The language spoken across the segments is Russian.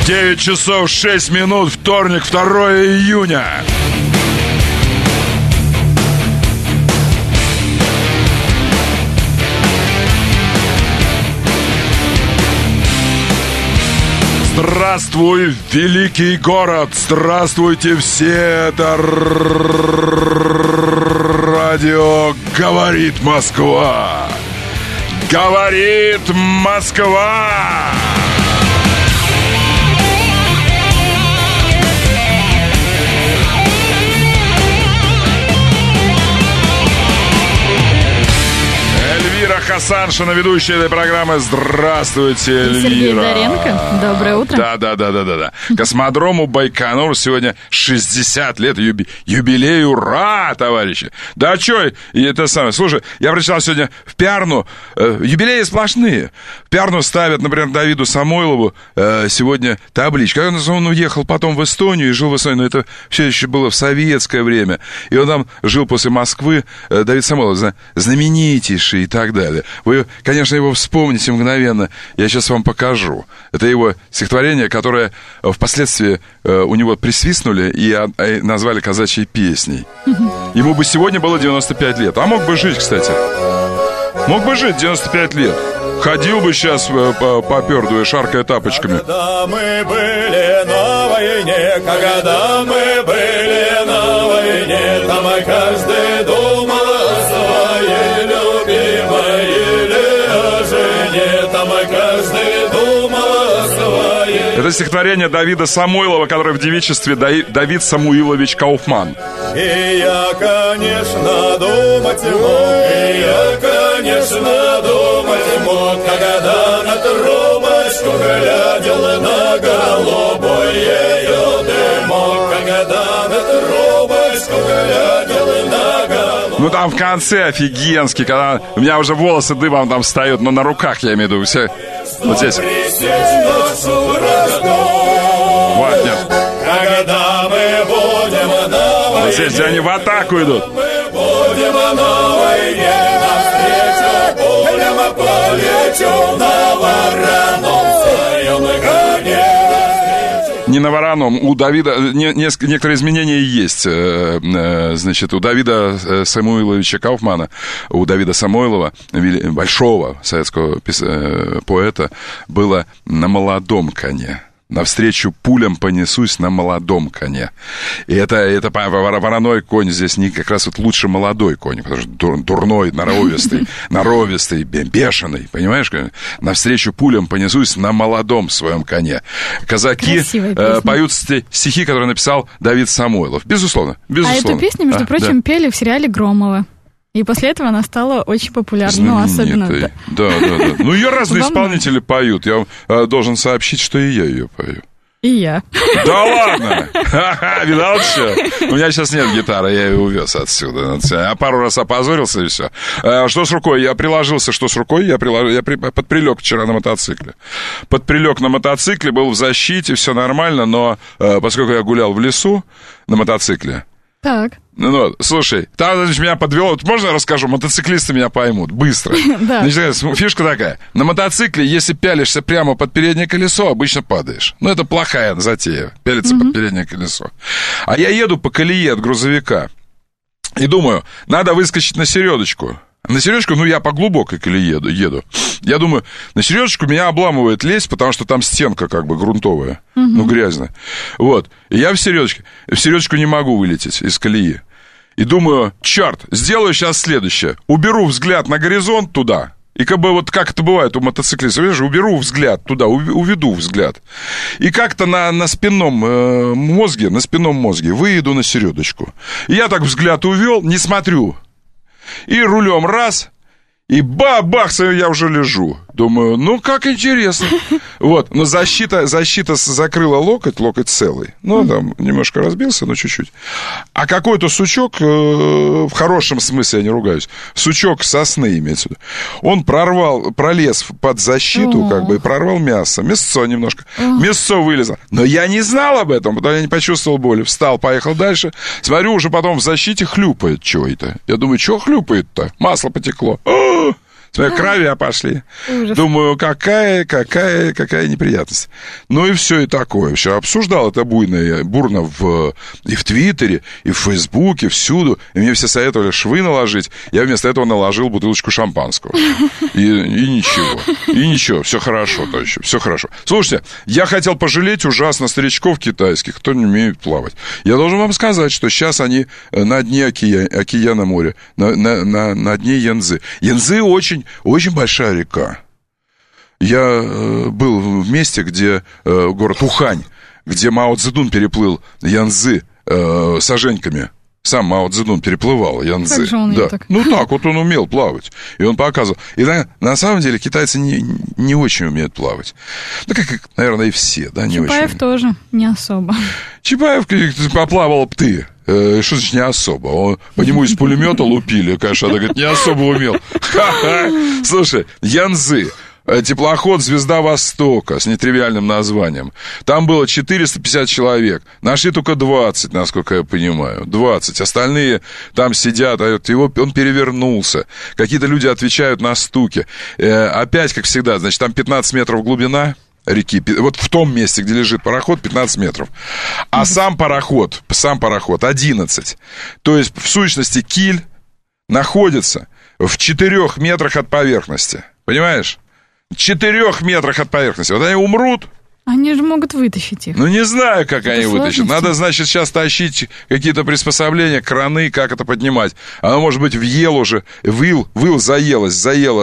9 часов 6 минут, вторник, 2 июня. Здравствуй, великий город! Здравствуйте все! Это радио «Говорит Москва». Говорит Москва! Эльвира Хасаншина, ведущая этой программы. Здравствуйте, Эльвира. Сергей Доренко. Доброе утро. Да. Космодрому Байконур сегодня 60 лет. Юбилей, ура, товарищи. Да что, это самое. Слушай, я прочитал сегодня в Пярну. Юбилеи сплошные. В Пярну ставят, например, Давиду Самойлову сегодня табличку. Он уехал потом в Эстонию и жил в Эстонии, но это все еще было в советское время. И он там жил после Москвы. Давид Самойлов, знаменитейший и так далее. Вы, конечно, его вспомните мгновенно. Я сейчас вам покажу. Это его стихотворение, которое впоследствии у него присвистнули и назвали казачьей песней. Ему бы сегодня было 95 лет. А мог бы жить, кстати. Мог бы жить 95 лет. Ходил бы сейчас попердуя, шаркая тапочками. Когда мы были на войне, когда мы были на войне, там каждый думал о своей любимой или о жене, там каждый думал о своей. Это стихотворение Давида Самойлова, который в девичестве Давид Самуилович Кауфман. И я, конечно, думать мог, и я, конечно, думать мог, когда на трубочку глядел на голубой ее дымок, когда на трубочку глядел на голубой. Ну там в конце офигенский, когда у меня уже волосы дыбом там встают, но на руках, я имею в виду, все вот здесь. Вот, нет. Когда мы будем на войне, вот здесь, где они в атаку идут. мы будем на войне, навстречу пулям полечу на вороном своем коне. Не на вороном. У Давида некоторые изменения есть. Значит, у Давида Самуиловича Кауфмана, у Давида Самойлова, большого советского поэта, было «На молодом коне». Навстречу пулям понесусь на молодом коне. И это вороной конь здесь не как раз вот лучше молодой конь, потому что дурной, норовистый, бешеный, понимаешь? Навстречу пулям понесусь на молодом своем коне. Казаки поют стихи, которые написал Давид Самойлов. Безусловно. А эту песню, между прочим, пели в сериале «Громова». И после этого она стала очень популярной, ну, особенно... Да. Ну, ее разные исполнители поют. Я вам должен сообщить, что и я ее пою. И я. Да ладно? Видал что? У меня сейчас нет гитары, я ее увез отсюда. Я пару раз опозорился, и все. Что с рукой? Я приложился, что с рукой? Я подприлег вчера на мотоцикле. Подприлег на мотоцикле, был в защите, все нормально, но поскольку я гулял в лесу на мотоцикле... Так. Ну, слушай, там, значит, меня подвело. Вот можно я расскажу? Мотоциклисты меня поймут. Быстро. Да. Значит, фишка такая. На мотоцикле, если пялишься прямо под переднее колесо, обычно падаешь. Ну, это плохая затея. Пялиться под переднее колесо. А я еду по колее от грузовика. И думаю, надо выскочить на середочку. На середочку, ну, я по глубокой колее еду. Я думаю, на середочку меня обламывает лезть, потому что там стенка как бы грунтовая. Ну, грязная. Вот. И я в середочку не могу вылететь из колеи. И думаю, черт, сделаю сейчас следующее. Уберу взгляд на горизонт туда. И как бы вот как это бывает у мотоциклистов, видишь, уберу взгляд туда, уведу взгляд. И как-то на спинном мозге выеду на середочку. И я так взгляд увел, не смотрю. И рулем раз, и бах, я уже лежу. Думаю, ну, как интересно. Вот, но защита закрыла локоть целый. Ну, там немножко разбился, но чуть-чуть. А какой-то сучок, в хорошем смысле, я не ругаюсь, сучок сосны имеется в виду, он пролез под защиту, как бы, и прорвал мясо. Мясцо немножко. Мясцо вылезло. Но я не знал об этом, потому что я не почувствовал боли. Встал, поехал дальше. Смотрю, уже потом в защите хлюпает чего-то. Я думаю, что хлюпает-то? Масло потекло. Смотри, кровя пошли. Ужас. Думаю, какая неприятность. Ну и все, и такое. Все обсуждал это бурно и в Твиттере, и в Фейсбуке, всюду. И мне все советовали швы наложить. Я вместо этого наложил бутылочку шампанского. И ничего. Все хорошо, товарищи, все хорошо. Слушайте, я хотел пожалеть ужасно старичков китайских, кто не умеет плавать. Я должен вам сказать, что сейчас они на дне океана моря, на дне Янцзы. Янцзы очень большая река. Я был в месте, где город Ухань, где Мао Цзэдун переплыл Янцзы с Женьками. Сам Мао Цзэдун переплывал Янцзы. Как же он да. так? Ну так, вот он умел плавать. И он показывал. И на самом деле китайцы не очень умеют плавать. Ну, как, наверное, и все, да, не Чапаев очень. тоже не особо. Чапаев поплавал б ты. Что значит не особо? По нему из пулемета лупили, конечно, она говорит, не особо умел. Ха-ха. Слушай, Янцзы. Теплоход «Звезда Востока» с нетривиальным названием. Там было 450 человек. Нашли только 20, насколько я понимаю. 20. Остальные там сидят, он перевернулся. Какие-то люди отвечают на стуки. Опять, как всегда, значит, там 15 метров глубина реки. Вот в том месте, где лежит пароход, 15 метров. А сам пароход 11. То есть, в сущности, киль находится в 4 метрах от поверхности. Понимаешь? 4 метрах от поверхности. Вот они умрут. Они же могут вытащить их. Ну, не знаю, как они вытащат. Сложности. Надо, значит, сейчас тащить какие-то приспособления, краны, как это поднимать. Оно, может быть, въел уже. Выл заелось,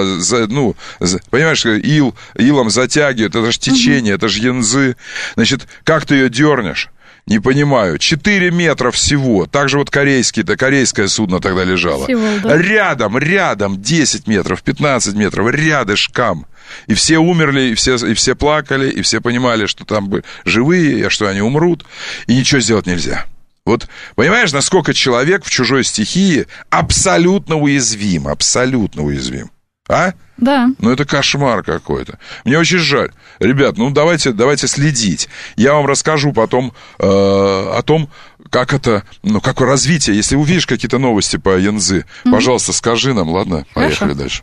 понимаешь, илом затягивает. Это же течение, это же Янцзы. Значит, как ты ее дернешь? Не понимаю. 4 метра всего. Также вот корейское судно тогда лежало. Всего, да. Рядом 10 метров, 15 метров, рядышком. И все умерли, и все плакали, и все понимали, что там живые, а что они умрут. И ничего сделать нельзя. Вот понимаешь, насколько человек в чужой стихии абсолютно уязвим. А? Да. Ну, это кошмар какой-то. Мне очень жаль. Ребят, давайте следить. Я вам расскажу потом о том, как развитие. Если увидишь какие-то новости по Янцзы, пожалуйста, скажи нам, ладно? Поехали дальше.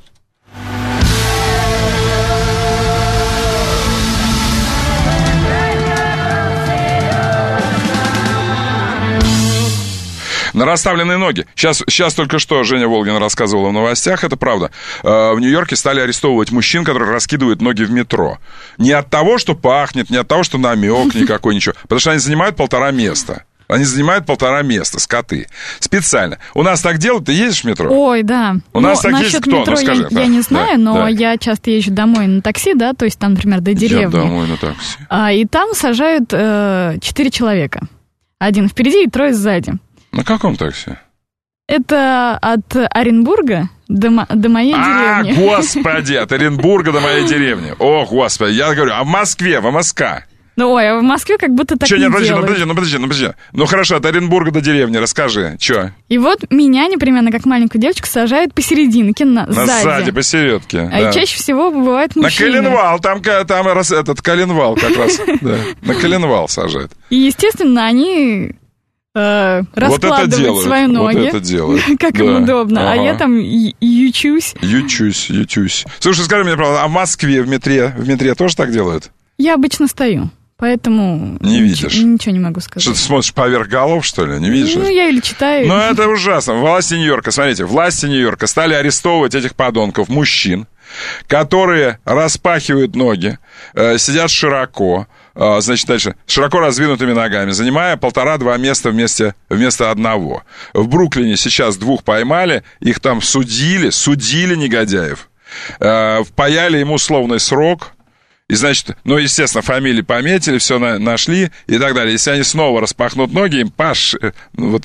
На расставленные ноги. Сейчас только что Женя Волгин рассказывала в новостях, это правда. В Нью-Йорке стали арестовывать мужчин, которые раскидывают ноги в метро. Не от того, что пахнет, не от того, что намек никакой, ничего. Потому что они занимают 1,5 места. Они занимают 1,5 места, скоты. Специально. У нас так делают, ты едешь в метро? Ой, да. У нас так есть кто? Метро скажи. Я не знаю, но я часто езжу домой на такси, да, то есть там, например, до деревни. Я домой на такси. И там сажают 4 человека. 1 впереди и 3 сзади. На каком такси? Это от Оренбурга до моей деревни. Господи, от Оренбурга до моей деревни. О, господи, я говорю, а в Москве, в МСК? А в Москве как будто так не делают. Подожди. Ну хорошо, от Оренбурга до деревни, расскажи, что? И вот меня непременно, как маленькую девочку, сажают посерединке, сзади. Посередке. И чаще всего бывают мужчины. На коленвал, там этот коленвал как раз, да, на коленвал сажают. И, естественно, они раскладывают свои ноги, вот это делают. как им удобно, а я там ючусь. Слушай, скажи мне, правда, а в Москве в метре тоже так делают? Я обычно стою. Поэтому не видишь. Ничего не могу сказать. Что, ты смотришь поверх голов, что ли? Не видишь? Ну, я или читаю. Ну, это ужасно. Власти Нью-Йорка стали арестовывать этих подонков, мужчин, которые распахивают ноги, сидят широко, значит, дальше, широко раздвинутыми ногами, занимая 1,5-2 места вместо одного. В Бруклине сейчас 2 поймали, их там судили негодяев, впаяли им условный срок. И, значит, естественно, фамилии пометили, все нашли и так далее. Если они снова распахнут ноги, им по шее,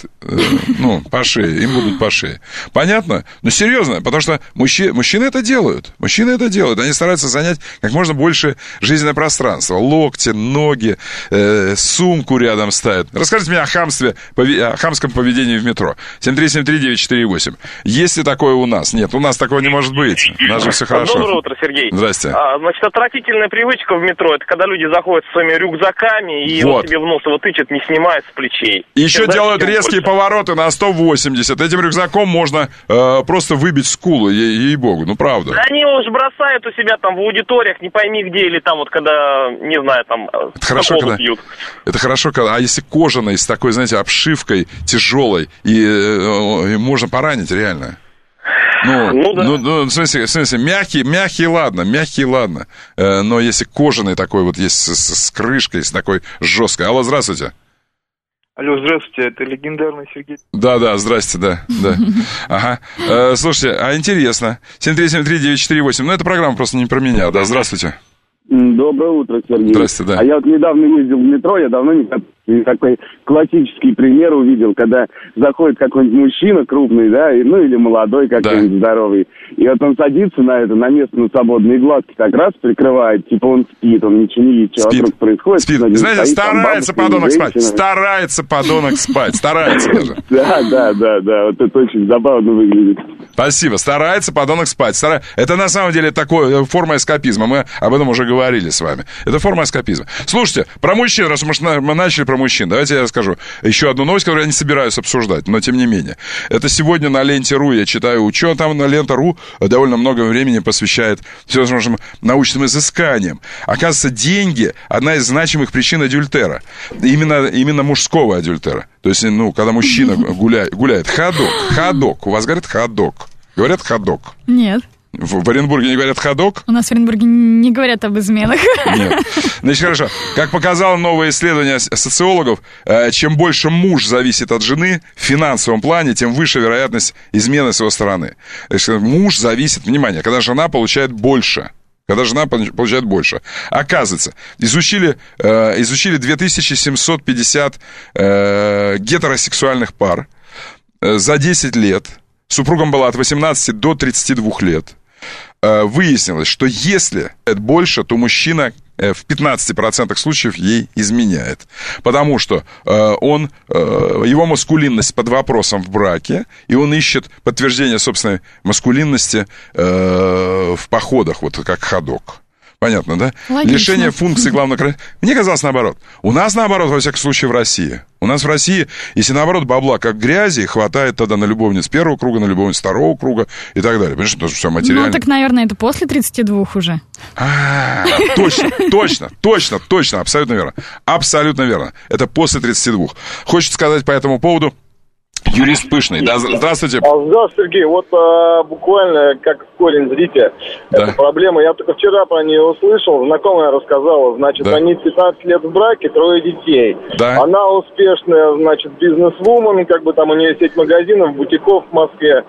им будут по шее. Понятно? Ну, серьезно, потому что мужчины это делают. Они стараются занять как можно больше жизненное пространство. Локти, ноги, сумку рядом ставят. Расскажите мне о хамском поведении в метро. 7373948. Есть ли такое у нас? Нет, у нас такого не может быть. У нас же все хорошо. Доброе утро, Сергей. Здрасте. Значит, отвратительное привычка в метро, это когда люди заходят со своими рюкзаками и вот себе в нос его тычет, не снимая с плечей. И еще делают резкие повороты на 180. Этим рюкзаком можно просто выбить скулу, ей-богу, ну правда. Да они его же бросают у себя там в аудиториях, не пойми где, или там вот когда, не знаю, там это хорошо, когда пьют. Это хорошо, когда, а если кожаный, с такой, знаете, обшивкой тяжелой, и можно поранить реально. Ну, в смысле, мягкий, ладно. Но если кожаный такой вот есть с крышкой, с такой жесткой. Алло, здравствуйте. Алло, здравствуйте, это легендарный Сергей. Да, здрасте, да. Ага. Слушайте, а интересно. 7373948. Ну, эта программа просто не про меня, да, здравствуйте. Доброе утро, Сергей. Здравствуйте, да. А я вот недавно ездил в метро, я давно не такой классический пример увидел, когда заходит какой-нибудь мужчина крупный, да, ну или молодой какой-нибудь здоровый, и вот он садится на место на свободные глазки, так раз прикрывает, типа он спит, он ничего не видит, что вокруг происходит. Спит. Знаете, старается подонок спать. Старается подонок спать. Старается даже. Да, вот это очень забавно выглядит. Спасибо. Старается подонок спать. Это на самом деле такая форма эскапизма. Мы об этом уже говорили с вами. Это форма эскапизма. Слушайте, про мужчин, раз мы начали про мужчин, давайте я расскажу еще одну новость, которую я не собираюсь обсуждать, но тем не менее. Это сегодня на Ленте.ру я читаю учет, там на Лента.ру довольно много времени посвящает всевозможным научным изысканиям. Оказывается, деньги – одна из значимых причин адюльтера. Именно мужского адюльтера. То есть, когда мужчина гуляет. Ходок. У вас говорят ходок? Говорят ходок? Нет. В Оренбурге не говорят ходок? У нас в Оренбурге не говорят об изменах. Нет. Значит, хорошо. Как показало новое исследование социологов, чем больше муж зависит от жены в финансовом плане, тем выше вероятность измены с его стороны. Значит, муж зависит, внимание, когда жена получает больше. Оказывается, изучили 2750 гетеросексуальных пар за 10 лет. Супругам было от 18 до 32 лет. Выяснилось, что если это больше, то мужчина в 15% случаев ей изменяет. Потому что его маскулинность под вопросом в браке, и он ищет подтверждение собственной маскулинности в походах, вот как ходок. Понятно, да? Логично. Лишение функции главного... Мне казалось наоборот. У нас наоборот, во всяком случае, в России. У нас в России, если наоборот бабла как грязи, хватает тогда на любовниц первого круга, на любовниц второго круга и так далее. Понимаешь, это все материально. Ну, так, наверное, это после 32 уже. Точно, абсолютно верно. Абсолютно верно. Это после 32. Хочется сказать по этому поводу... Юрист Пышный. Да, здравствуйте. Здравствуйте, Сергей. Вот буквально как корень зрите. Эта проблема. Я только вчера про нее услышал. Знакомая рассказала. Значит, они 15 лет в браке, 3 детей. Да. Она успешная, значит, бизнес-вумен. Как бы там у нее сеть магазинов, бутиков в Москве.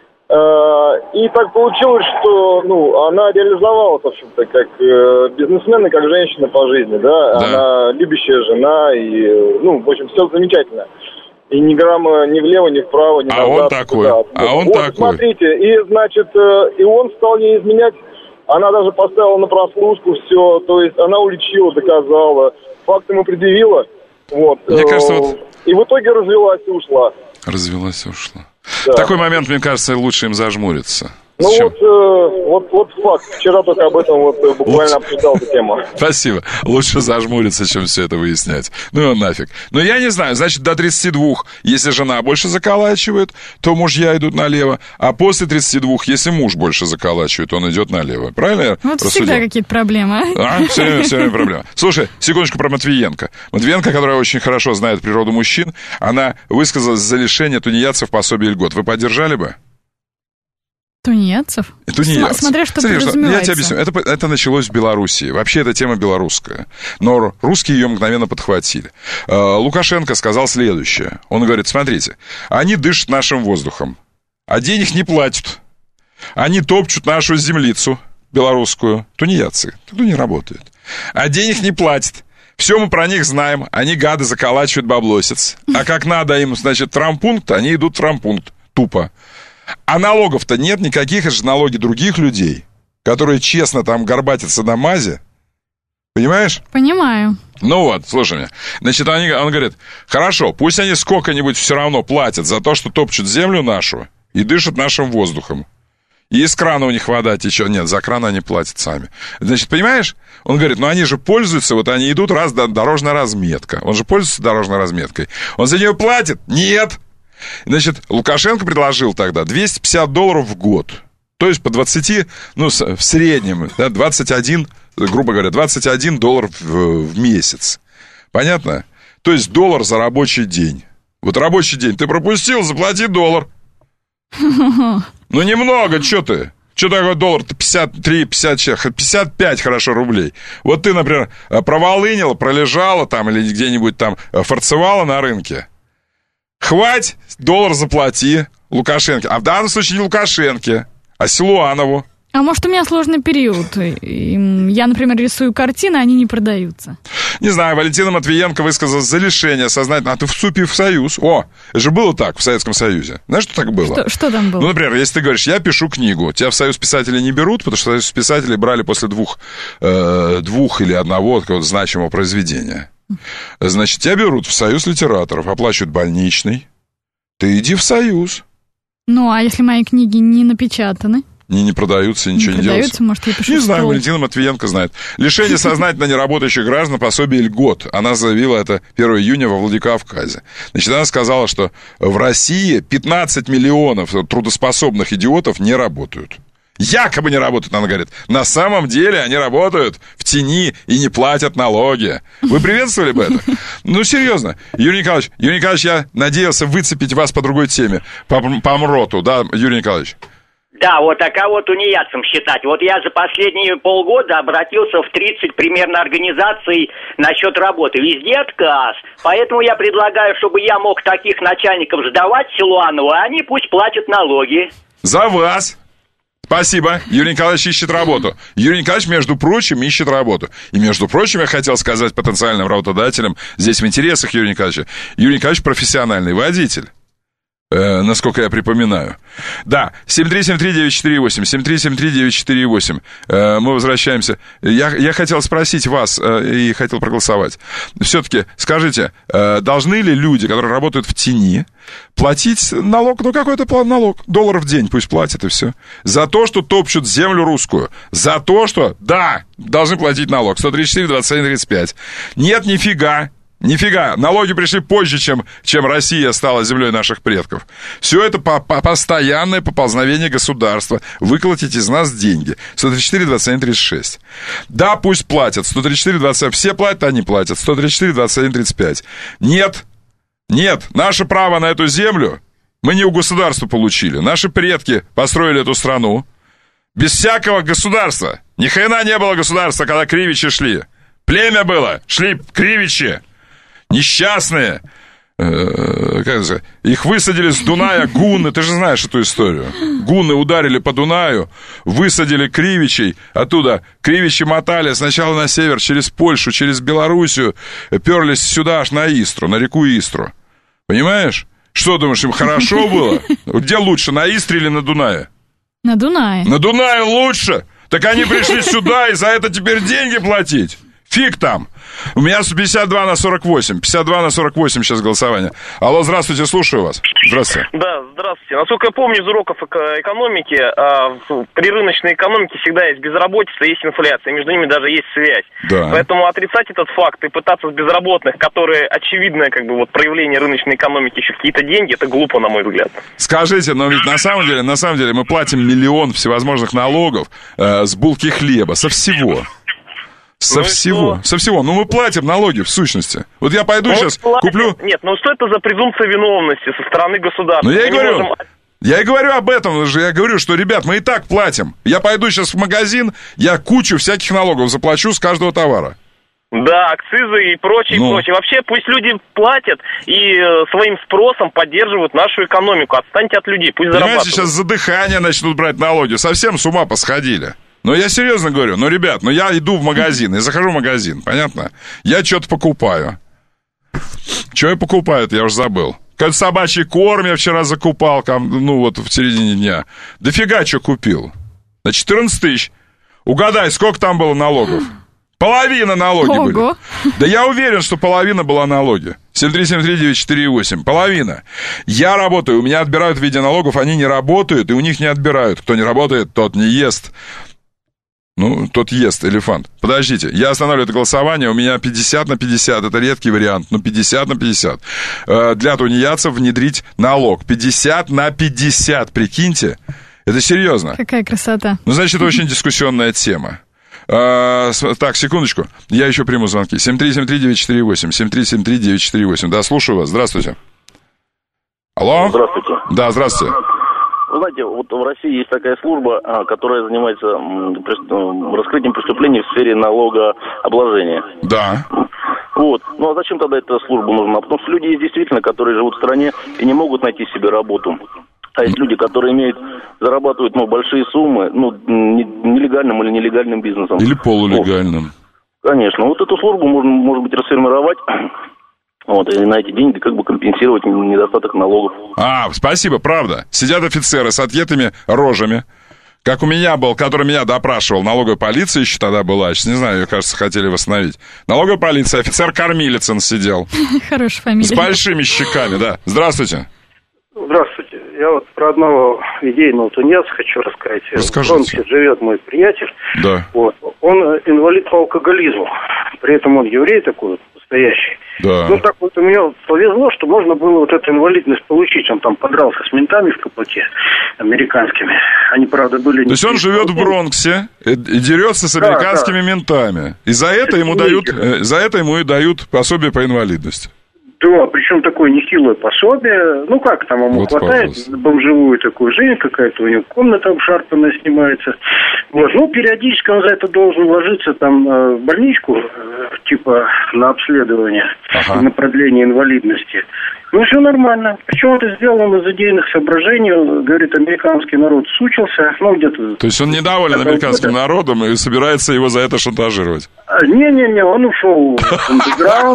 И так получилось, что, она реализовалась, в общем-то, как бизнесмен и как женщина по жизни, да. Она любящая жена и, в общем, все замечательно. И ни грамма ни влево, ни вправо, ни назад. Он такой. Смотрите, и, значит, и он стал ей изменять. Она даже поставила на прослушку все. То есть она уличила, доказала. Факт ему предъявила. Вот. Мне кажется, и в итоге развелась и ушла. Да. В такой момент, мне кажется, лучше им зажмуриться. Вот факт. Вчера только об этом буквально обсуждал эту тему. Спасибо. Лучше зажмуриться, чем все это выяснять. Ну его нафиг. Но я не знаю, значит, до 32, если жена больше заколачивает, то мужья идут налево. А после 32, если муж больше заколачивает, он идет налево. Правильно я рассудил? Всегда какие-то проблемы. Все время проблемы. Слушай, секундочку про Матвиенко. Матвиенко, которая очень хорошо знает природу мужчин, она высказалась за лишение тунеядцев пособий и льгот. Вы поддержали бы? Тунеядцев? Смотря что подразумевается. Я тебе объясню. Это началось в Белоруссии. Вообще, эта тема белорусская. Но русские ее мгновенно подхватили. Лукашенко сказал следующее. Он говорит, смотрите, они дышат нашим воздухом, а денег не платят. Они топчут нашу землицу белорусскую. Тунеядцы. Тут не работает. А денег не платят. Все мы про них знаем. Они, гады, заколачивают баблосец. А как надо им, значит, травмпункт, они идут в травмпункт. Тупо. А налогов-то нет никаких, это же налоги других людей, которые честно там горбатятся на мазе. Понимаешь? Понимаю. Ну вот, слушай меня. Значит, он говорит, хорошо, пусть они сколько-нибудь все равно платят за то, что топчут землю нашу и дышат нашим воздухом. И из крана у них вода течет. Нет, за кран они платят сами. Значит, понимаешь? Он говорит, ну они же пользуются, вот они идут, дорожная разметка. Он же пользуется дорожной разметкой. Он за нее платит? Нет. Значит, Лукашенко предложил тогда $250 в год. То есть по 20, ну, в среднем, да, 21, грубо говоря, $21 в месяц. Понятно? То есть $1 за рабочий день. Вот рабочий день ты пропустил, заплати $1. Ну, немного, что ты? Что такое $1? 53, 54, 55, хорошо, рублей. Вот ты, например, проволынила, пролежала там или где-нибудь там фарцевала на рынке. Хвать, $1 заплати Лукашенко. А в данном случае не Лукашенко, а Силуанову. А может, у меня сложный период. Я, например, рисую картины, они не продаются. Не знаю, Валентина Матвиенко высказалась за лишение сознательно. А ты вступи в Союз. О, это же было так в Советском Союзе. Знаешь, что так было? Что там было? Ну, например, если ты говоришь, я пишу книгу, тебя в Союз писателей не берут, потому что Союз писателей брали после двух или одного какого-то значимого произведения. Значит, тебя берут в Союз литераторов, оплачивают больничный. Ты иди в Союз. Ну, а если мои книги не напечатаны? Не продаются, ничего не делается. Может, я пишу не знаю, Валентина Матвиенко знает. Лишение сознательно неработающих граждан пособия льгот. Она заявила это 1 июня во Владикавказе. Значит, она сказала, что в России 15 миллионов трудоспособных идиотов не работают. Якобы не работают, она говорит. На самом деле они работают в тени и не платят налоги. Вы приветствовали бы это? Ну, серьезно. Юрий Николаевич, я надеялся выцепить вас по другой теме. По МРОТу, да, Юрий Николаевич? Да, вот, а кого тунеядцем считать? Вот я за последние полгода обратился в 30 примерно организаций насчет работы. Везде отказ. Поэтому я предлагаю, чтобы я мог таких начальников сдавать Силуанову, а они пусть платят налоги. За вас! Спасибо. Юрий Николаевич ищет работу. Юрий Николаевич, между прочим, ищет работу. И, между прочим, я хотел сказать потенциальным работодателям, здесь в интересах Юрия Николаевича. Юрий Николаевич профессиональный водитель. Насколько я припоминаю. Да, 7373948, 7373948. Мы возвращаемся. Я хотел спросить вас и хотел проголосовать. Все-таки скажите, должны ли люди, которые работают в тени, платить налог, ну какой-то налог, $1 в день пусть платят и все, за то, что топчут землю русскую, за то, что, да, должны платить налог, 134, 21, 35. Нет, нифига. Нифига, налоги пришли позже, чем Россия стала землей наших предков. Все это постоянное поползновение государства. Выколотить из нас деньги. 134, 21, 36. Да, пусть платят. 134, 21. Все платят, они платят. 134, 21, 35. Нет, наше право на эту землю мы не у государства получили. Наши предки построили эту страну. Без всякого государства. Ни хрена не было государства, когда кривичи шли. Племя было, шли кривичи. Несчастные, их высадили с Дуная гунны, ты же знаешь эту историю. Гунны ударили по Дунаю, высадили кривичей, оттуда кривичи мотали сначала на север, через Польшу, через Белоруссию, перлись сюда аж на Истру, на реку Истру. Понимаешь? Что думаешь, им хорошо было? Где лучше, на Истре или на Дунае? На Дунае. На Дунае лучше? Так они пришли сюда и за это теперь деньги платить? Фиг там. У меня 52 на 48. 52 на 48 сейчас голосование. Алло, здравствуйте, слушаю вас. Здравствуйте. Да, здравствуйте. Насколько я помню из уроков экономики, при рыночной экономике всегда есть безработица, есть инфляция. Между ними даже есть связь. Да. Поэтому отрицать этот факт и пытаться с безработных, которые очевидное проявление рыночной экономики, еще какие-то деньги, это глупо, на мой взгляд. Скажите, но ведь на самом деле мы платим миллион всевозможных налогов с булки хлеба, со всего. Со всего. Ну, мы платим налоги, в сущности. Вот я пойду сейчас куплю... Нет, что это за презумпция виновности со стороны государства? Ну, я и говорю об этом же. Я говорю, что, ребят, мы и так платим. Я пойду сейчас в магазин, я кучу всяких налогов заплачу с каждого товара. Да, акцизы и прочее, прочее. Вообще, пусть люди платят и своим спросом поддерживают нашу экономику. Отстаньте от людей, пусть зарабатывают. Понимаете, сейчас за дыхание начнут брать налоги. Совсем с ума посходили. Но я серьезно говорю, ребят, я иду в магазин, я захожу в магазин, понятно? Я что-то покупаю. Что я покупаю-то, я уже забыл. Какой-то собачий корм я вчера закупал, в середине дня. Дофига что купил. На 14 тысяч. Угадай, сколько там было налогов? Половина налоги были. Ого. Да я уверен, что половина была налоги. 7373948. Половина. Я работаю, у меня отбирают в виде налогов, они не работают, и у них не отбирают. Кто не работает, тот не ест. Ну, тот ест, элефант. Подождите, я останавливаю это голосование, у меня 50/50, это редкий вариант, но 50/50. Для тунеядцев внедрить налог. 50/50, прикиньте. Это серьезно. Какая красота. Ну, значит, это очень дискуссионная тема. Так, секундочку, я еще приму звонки. 7373948, 7373948. Да, слушаю вас, здравствуйте. Алло? Здравствуйте. Да, здравствуйте. Вы знаете, вот в России есть такая служба, которая занимается раскрытием преступлений в сфере налогообложения. Да. Вот. Ну а зачем тогда эта служба нужна? Потому что люди есть действительно, которые живут в стране и не могут найти себе работу. А есть люди, которые зарабатывают большие суммы, нелегальным или нелегальным бизнесом. Или полулегальным. Вот. Конечно. Вот эту службу можно, может быть, расформировать. Вот, и на эти деньги компенсировать недостаток налогов. Спасибо, правда. Сидят офицеры с отъетыми рожами, как у меня был, который меня допрашивал. Налоговая полиция еще тогда была, сейчас не знаю, ее, кажется, хотели восстановить. Налоговая полиция, офицер Кормилицын сидел. Хорошая фамилия. С большими щеками, да. Здравствуйте. Здравствуйте. Я вот про одного идейного тунеядца хочу рассказать. Расскажите. В Бронксе живет мой приятель. Да. Вот. Он инвалид по алкоголизму. При этом он еврей такой вот, настоящий. Да. Ну, так вот, мне повезло, что можно было вот эту инвалидность получить. Он там подрался с ментами в КПК американскими. Они, правда, были... То есть он живет в Бронксе и дерется с американскими ментами. И за это ему и дают пособие по инвалидности. Да, причем такое нехилое пособие. Ну, как там ему хватает, бомжевую такую жизнь какая-то, у него комната обшарпанная снимается. Вот, ну, периодически он за это должен ложиться там в больничку, типа на обследование, на продление инвалидности. Ну, все нормально. Причем это сделано из идейных соображений. Он говорит, американский народ сучился. Ну, где-то... То есть он недоволен американским народом и собирается его за это шантажировать? Не-не-не, он ушел в андеграунд,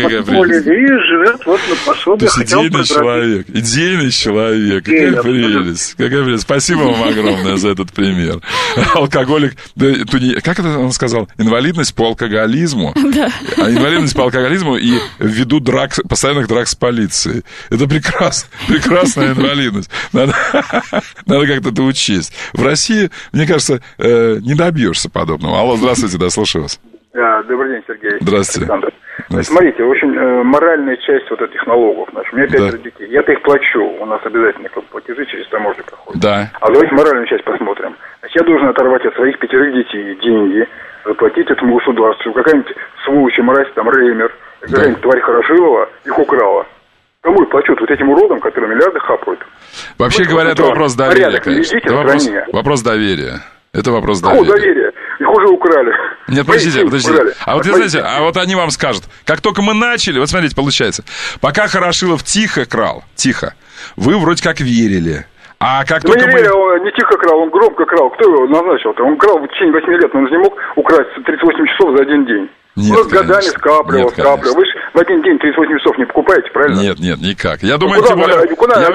и живет вот на пособие. То есть идейный человек. Какая прелесть. Спасибо вам огромное за этот пример. Алкоголик, как это он сказал? Инвалидность по алкоголизму. Да. Инвалидность по алкоголизму и ввиду постоянных драк с полицией. Это прекрасная инвалидность. Надо как-то это учесть. В России, мне кажется, не добьешься подобного. Алло, здравствуйте, да, слушаю вас. Добрый день, Сергей. Здравствуйте. Александр. Смотрите, в общем, моральная часть вот этих налогов. У меня 5 детей. Я-то их плачу. У нас обязательно платежи через таможню проходят. Да. А давайте моральную часть посмотрим. Значит, я должен оторвать от своих 5 детей деньги, заплатить этому государству. Какая-нибудь сволочь, мразь, там, Реймер, какая-нибудь тварь Хорошилова их украла. Кому я плачу? Вот этим уродам, которые миллиарды хапают. Вообще говоря, это вопрос доверия, конечно. Это вопрос доверия. Это вопрос доверия. Их уже украли. Нет, подождите. А вот, знаете, они вам скажут, как только мы начали, вот смотрите, получается, пока Хорошилов тихо крал, вы вроде как верили. А как только мы... Он не тихо крал, он громко крал. Кто его назначил-то? Он крал в течение 8 лет, но он же не мог украсть 38 часов за один день. Нет, он годами скапливал. Вы же в один день 38 часов не покупаете, правильно? Нет, никак. Я думаю, тем более...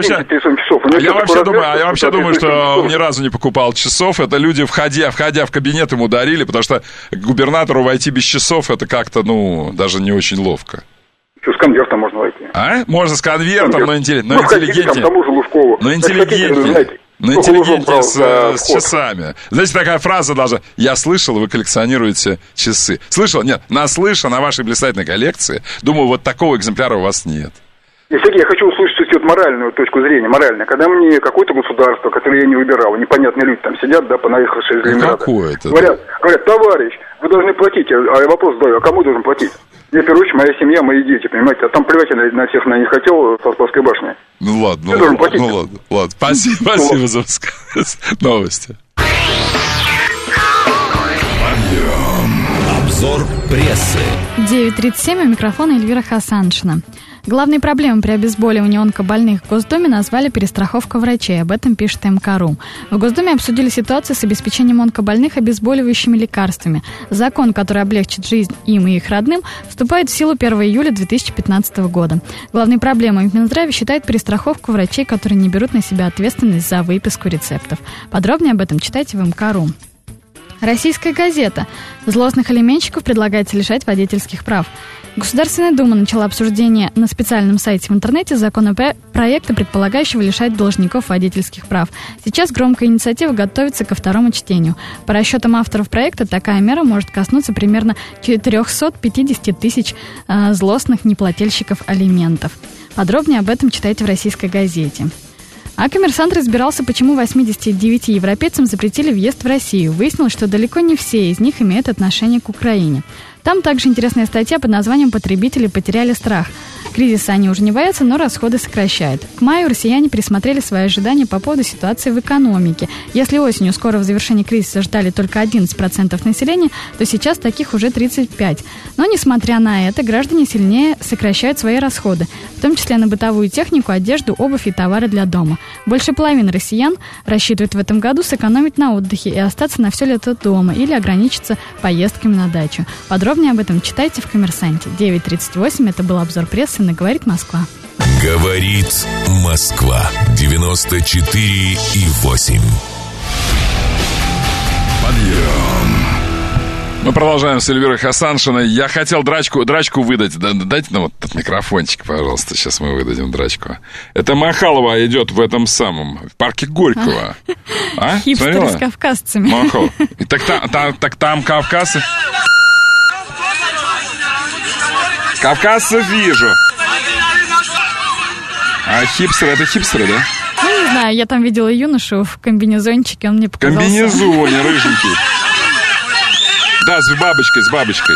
Я вообще думаю, что он ни разу не покупал часов. Это люди, входя в кабинет, ему дарили, потому что губернатору войти без часов, это как-то, даже не очень ловко. Что, с конвертом можно войти? Можно с конвертом, но интеллигентнее. Тому же Лужкову. Но интеллигентнее. С часами. Знаете, такая фраза даже. Я слышал, вы коллекционируете часы. Слышал? Нет, наслышан о вашей блистательной коллекции. Думаю, вот такого экземпляра у вас нет. Сергей, я хочу услышать вот моральную точку зрения, Когда мне какое-то государство, которое я не выбирал, непонятные люди там сидят, понаехавшие из Ленинграда. Какое-то? Говорят, товарищ, вы должны платить. А я вопрос задаю, а кому должен платить? Я, в первую очередь, моя семья, мои дети, понимаете? А там плевать на всех не хотел со Спасской башни. Ладно. Спасибо за новости. Обзор прессы. 9:37, у микрофона Эльвира Хасаншина. Главной проблемой при обезболивании онкобольных в Госдуме назвали перестраховка врачей. Об этом пишет МК.ру. В Госдуме обсудили ситуацию с обеспечением онкобольных обезболивающими лекарствами. Закон, который облегчит жизнь им и их родным, вступает в силу 1 июля 2015 года. Главной проблемой в Минздраве считают перестраховку врачей, которые не берут на себя ответственность за выписку рецептов. Подробнее об этом читайте в МК.ру. Российская газета. Злостных алименщиков предлагается лишать водительских прав. Государственная Дума начала обсуждение на специальном сайте в интернете законопроекта, предполагающего лишать должников водительских прав. Сейчас громкая инициатива готовится ко второму чтению. По расчетам авторов проекта, такая мера может коснуться примерно 450 тысяч злостных неплательщиков алиментов. Подробнее об этом читайте в «Российской газете». А «Коммерсант» разбирался, почему 89 европейцам запретили въезд в Россию. Выяснилось, что далеко не все из них имеют отношение к Украине. Там также интересная статья под названием «Потребители потеряли страх». Кризиса они уже не боятся, но расходы сокращают. К маю россияне пересмотрели свои ожидания по поводу ситуации в экономике. Если осенью скоро в завершении кризиса ждали только 11% населения, то сейчас таких уже 35%. Но, несмотря на это, граждане сильнее сокращают свои расходы, в том числе на бытовую технику, одежду, обувь и товары для дома. Больше половины россиян рассчитывают в этом году сэкономить на отдыхе и остаться на все лето дома или ограничиться поездками на дачу. Подробнее об этом читайте в «Коммерсанте». 9:38. Это был обзор прессы на «Говорит Москва». Говорит Москва. 94,8. Подъем. Мы продолжаем с Эльвирой Хасаншиной. Я хотел драчку выдать. Дайте нам вот этот микрофончик, пожалуйста. Сейчас мы выдадим драчку. Это Махалова идет в этом самом, в парке Горького. А? Хипстеры Смотрела? с кавказцами. Махалова. И так там кавказцы. Кавказцев вижу. А хипстеры, это хипстеры, да? Ну, не знаю, я там видела юношу в комбинезончике, он мне показался... Комбинезоне, рыженький. Да, с бабочкой.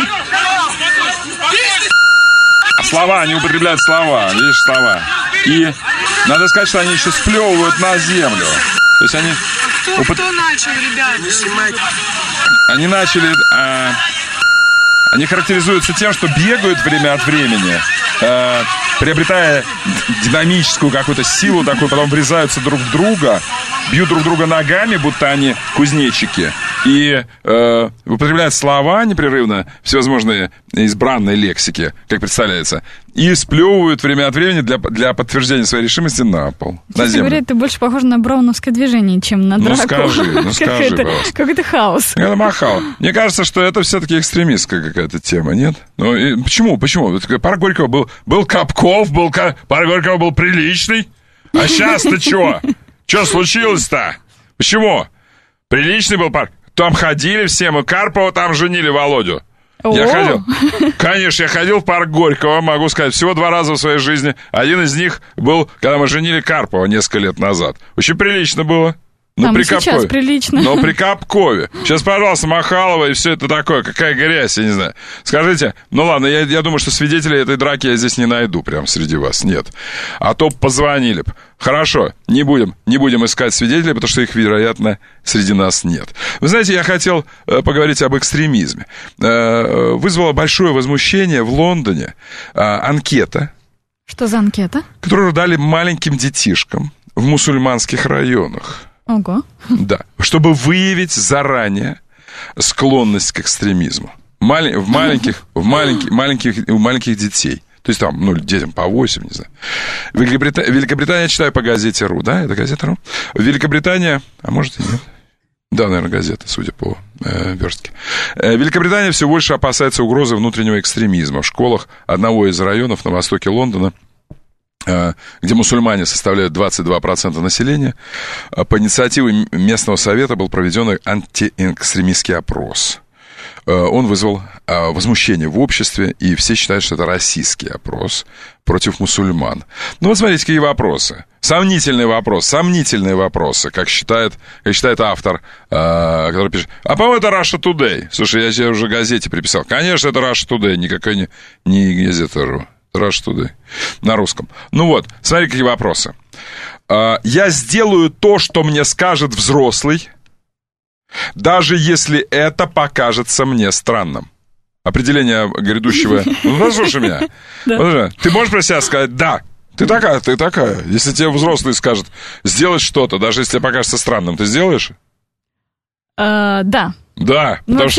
А слова, они употребляют слова, видишь, слова. И надо сказать, что они еще сплевывают на землю. То есть они... Кто начал, ребят? Они начали... Они характеризуются тем, что бегают время от времени, приобретая динамическую какую-то силу такую, потом врезаются друг в друга, бьют друг друга ногами, будто они кузнечики, и употребляют слова непрерывно, всевозможные избранные лексики, как представляется, и сплевывают время от времени для подтверждения своей решимости на пол, на землю. Говорят, ты больше похож на броуновское движение, чем на драку. Ну скажи, пожалуйста. Какой-то хаос. Это махал. Мне кажется, что это все-таки экстремистская какая-то тема, нет? Ну, и почему? Парк Горького был Капков, парк Горького был приличный. А сейчас-то чего? Что случилось-то? Почему? Приличный был парк. Там ходили все, мы Карпова там женили, Володю. Я ходил. Конечно, я ходил в парк Горького, могу сказать, всего 2 раза в своей жизни. Один из них был, когда мы женили Карпова несколько лет назад. Очень прилично было. Там при сейчас Капкове. Прилично. Но при Капкове. Сейчас, пожалуйста, Махалова и все это такое. Какая грязь, я не знаю. Скажите, ну ладно, я думаю, что свидетелей этой драки я здесь не найду прям среди вас. Нет. А то позвонили бы. Хорошо, не будем искать свидетелей, потому что их, вероятно, среди нас нет. Вы знаете, я хотел поговорить об экстремизме. Вызвало большое возмущение в Лондоне анкета. Что за анкета? Которую дали маленьким детишкам в мусульманских районах. Ого. Да, чтобы выявить заранее склонность к экстремизму. У маленьких детей. То есть там, детям по 8, не знаю. Великобритания, я читаю по газете РУ, да? Это газета РУ? Великобритания, а может и нет. Да, наверное, газета, судя по верстке. Великобритания все больше опасается угрозы внутреннего экстремизма. В школах одного из районов на востоке Лондона, где мусульмане составляют 22% населения, по инициативе местного совета был проведен антиэкстремистский опрос. Он вызвал возмущение в обществе, и все считают, что это российский опрос против мусульман. Ну, вот смотрите, какие вопросы. Сомнительные вопросы, как считает автор, который пишет. А по-моему, это Russia Today. Слушай, я тебе уже в газете приписал. Конечно, это Russia Today, никакая не газета РУ. Russia Today. На русском. Ну вот, смотри, какие вопросы. Я сделаю то, что мне скажет взрослый, даже если это покажется мне странным. Определение грядущего... Ну, послушай меня. Ты можешь про себя сказать «да». Ты такая. Если тебе взрослый скажет сделать что-то, даже если тебе покажется странным, ты сделаешь? Да. Да. Ну, вообще, да.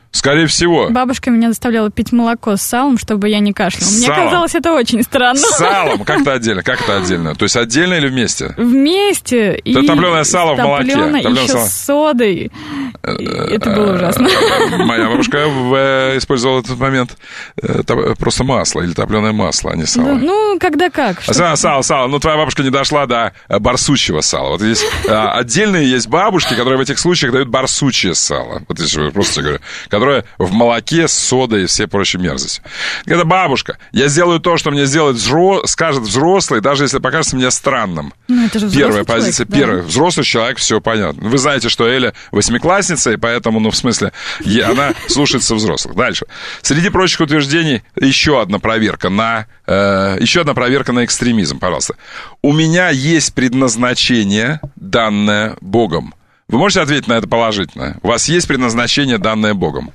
Скорее всего. Бабушка меня заставляла пить молоко с салом, чтобы я не кашлял. Мне казалось, это очень странно. С салом? Как это отдельно? То есть отдельно или вместе? Вместе. Это топленое сало в молоке. Еще с содой. Это было ужасно. Моя бабушка использовала этот момент просто масло или топленое масло, а не сало. Ну, когда как. Сало. Ну, твоя бабушка не дошла до барсучьего сала. Вот здесь отдельные есть бабушки, которые в этих случаях дают барсучье сало. Вот я просто говорю. Которое в молоке с содой и все прочие мерзости. Это бабушка. Я сделаю то, что мне скажет взрослый, даже если покажется мне странным. Ну, это же первая позиция. Да. Первый. Взрослый человек, все понятно. Вы знаете, что Эля восьмиклассница, и поэтому, в смысле, она слушается взрослых. Дальше. Среди прочих утверждений еще одна проверка на экстремизм, пожалуйста. У меня есть предназначение, данное Богом. Вы можете ответить на это положительно? У вас есть предназначение, данное Богом?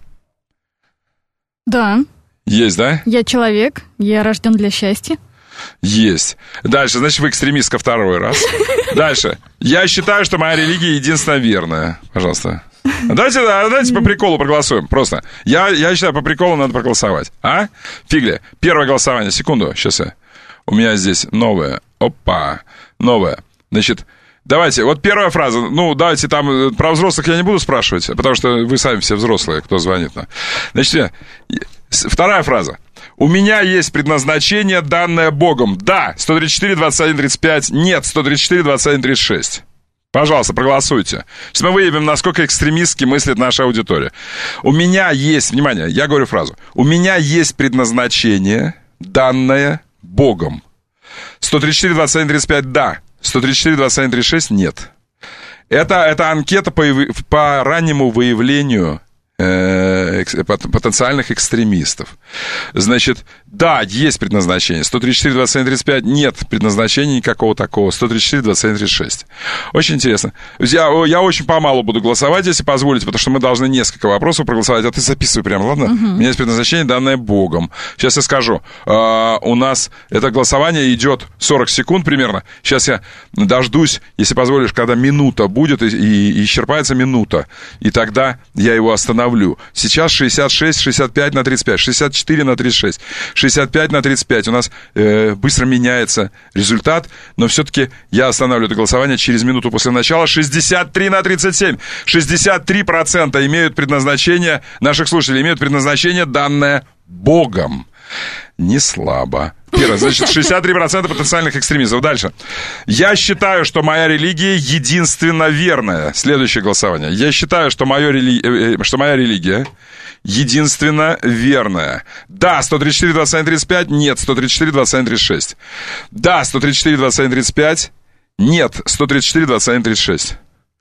Да. Есть, да? Я человек, я рожден для счастья. Есть. Дальше, значит, вы экстремистка второй раз. Дальше. Я считаю, что моя религия единственно верная. Пожалуйста. Давайте по приколу проголосуем. Просто. Я считаю, по приколу надо проголосовать. А? Фигля. Первое голосование. Секунду. Сейчас у меня здесь новое. Опа. Новое. Значит... Давайте, вот первая фраза. Ну, давайте там про взрослых я не буду спрашивать, потому что вы сами все взрослые, кто звонит нам. Значит, вторая фраза. У меня есть предназначение, данное Богом. Да, 134, 21, 35. Нет, 134, 21, 36. Пожалуйста, проголосуйте. Сейчас мы выявим, насколько экстремистски мыслит наша аудитория. У меня есть, внимание, я говорю фразу. У меня есть предназначение, данное Богом. 134, 21, 35, да. 134, 21, 36, нет. Это анкета по раннему выявлению потенциальных экстремистов. Значит, да, есть предназначение. 134, 27, 35, нет предназначения никакого такого. 134, 27, 36. Очень интересно. Я очень помалу буду голосовать, если позволите, потому что мы должны несколько вопросов проголосовать. А ты записывай прямо, ладно? У меня есть предназначение, данное Богом. Сейчас я скажу. У нас это голосование идет 40 секунд примерно. Сейчас я дождусь, если позволишь, когда минута будет, и исчерпается минута. И тогда я его остановлю. Сейчас 66, 65 на 35, 64 на 36, 65 на 35. У нас быстро меняется результат, но все-таки я останавливаю это голосование через минуту после начала. 63 на 37. 63% имеют предназначение, наших слушателей имеют предназначение, данное Богом. Не слабо. Первое, значит, 63% потенциальных экстремистов. Дальше. Я считаю, что моя религия единственно верная. Следующее голосование. Я считаю, что моя религия единственно верная. Да, 134, 21, 35. Нет, 134, 21, 36. Да, 134, 21, 35. Нет, 134, 21, 36.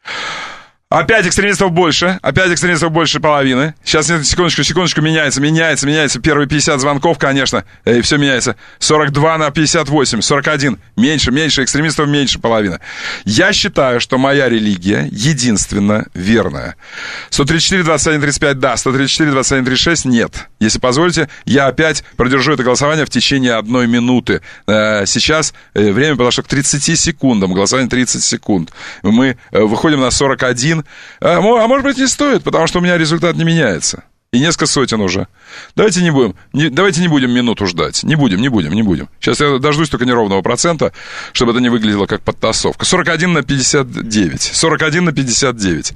Опять экстремистов больше половины. Сейчас, секундочку, меняется. Первые 50 звонков, конечно, и все меняется. 42 на 58, 41. Меньше, экстремистов меньше половины. Я считаю, что моя религия единственно верная. 134, 21, 35, да. 134, 21, 36, нет. Если позволите, я опять продержу это голосование в течение 1 минуты. Сейчас время подошло к 30 секундам. Голосование 30 секунд. Мы выходим на 41. А может быть, не стоит, потому что у меня результат не меняется. И несколько сотен уже. Давайте не будем минуту ждать. Не будем. Сейчас я дождусь только неровного процента, чтобы это не выглядело как подтасовка. 41 на 59. 41 на 59.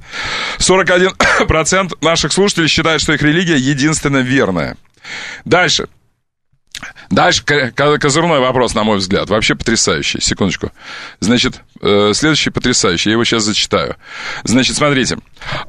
41% наших слушателей считают, что их религия единственно верная. Дальше, козырной вопрос, на мой взгляд. Вообще потрясающий. Секундочку. Значит, следующий потрясающий. Я его сейчас зачитаю. Значит, смотрите.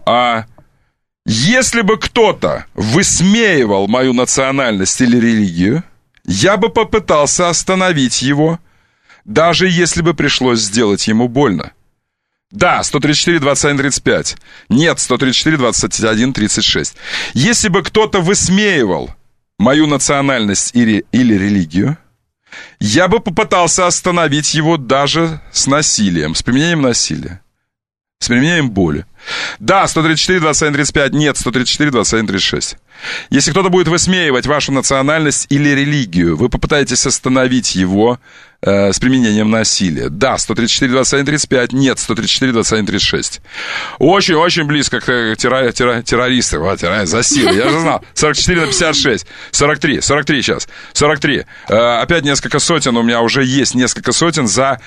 Если бы кто-то высмеивал мою национальность или религию, я бы попытался остановить его, даже если бы пришлось сделать ему больно. Да, 134, 21, 35. Нет, 134, 21, 36. Если бы кто-то высмеивал мою национальность или религию, я бы попытался остановить его даже с насилием, с применением насилия, с применением боли. Да, 134, 21, 35, нет, 134, 21, 36. Если кто-то будет высмеивать вашу национальность или религию, вы попытаетесь остановить его с применением насилия. Да, 134, 21, 35. Нет, 134, 21, 36. Очень-очень близко к террористам. За силу, я же знал. 44 на 56. 43 сейчас. 43. Опять несколько сотен. У меня уже есть несколько сотен за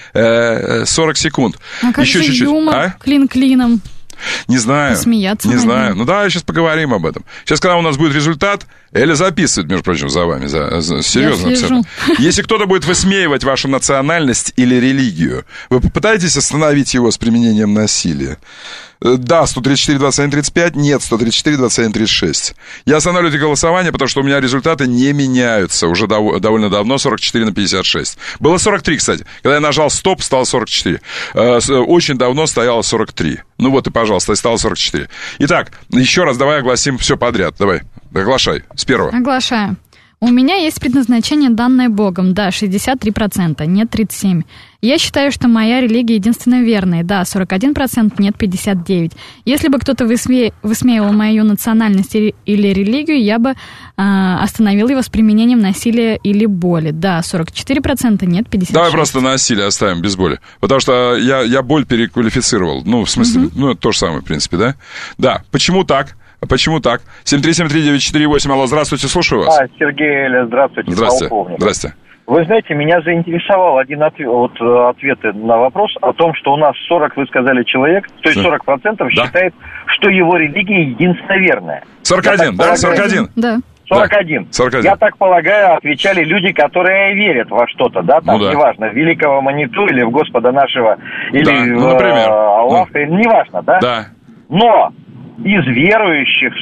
40 секунд. А как еще же чуть-чуть. юмор клин-клином? Не знаю. Посмеяться не над знаю. ним. Ну да, сейчас поговорим об этом. Сейчас, когда у нас будет результат, Эля записывает, между прочим, за вами. Серьезно. Если кто-то будет высмеивать вашу национальность или религию, вы попытаетесь остановить его с применением насилия? Да, 134, 21, 35. Нет, 134, 21, 36. Я останавливаю это голосование, потому что у меня результаты не меняются уже довольно давно, 44 на 56. Было 43, кстати. Когда я нажал стоп, стало 44. Очень давно стояло 43. Ну вот и, пожалуйста, стало 44. Итак, еще раз давай огласим все подряд. Давай, оглашай с первого. Оглашаю. У меня есть предназначение, данное Богом, да, 63%, нет, 37%. Я считаю, что моя религия единственно верная, да, 41%, нет, 59%. Если бы кто-то высмеивал мою национальность или религию, я бы остановил его с применением насилия или боли, да, 44%, нет, 56%. Давай просто насилие оставим без боли, потому что я боль переквалифицировал, ну, в смысле, ну, это то же самое, в принципе, да? Да, почему так? Почему так? 7373948, алло, здравствуйте, слушаю вас. Сергей, здравствуйте, полковник. Здрасте. Вы знаете, меня заинтересовал один ответы на вопрос о том, что у нас 40, вы сказали, человек, то есть 40% считает, что его религия единственно верная. 41, да? 41? Да. 41. 41. Я так полагаю, отвечали люди, которые верят во что-то, да, там, неважно, в великого Маниту или в Господа нашего, или в Аллаха, неважно, да? Да. Но из верующих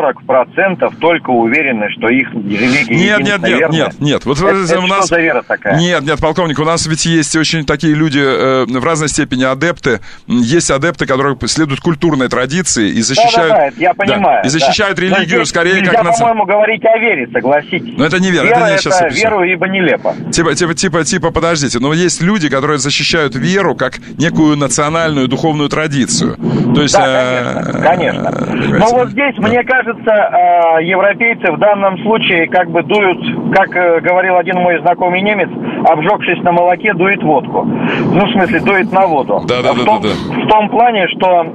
40% только уверены, что их религия Нет. Вот это у нас... что за вера такая? Нет, полковник, у нас ведь есть очень такие люди в разной степени адепты. Есть адепты, которые следуют культурной традиции и защищают... Да, я понимаю. И защищают религию скорее нельзя, как... по-моему, говорить о вере, согласитесь. Но это не вера. Вера это веру, ибо нелепо. Типа, подождите, но есть люди, которые защищают веру как некую национальную духовную традицию. То есть... Да, конечно. Но вот здесь, мне кажется, европейцы в данном случае как бы дуют, как говорил один мой знакомый немец, обжегшись на молоке, дует водку. Ну, в смысле, дует на воду. В том плане, что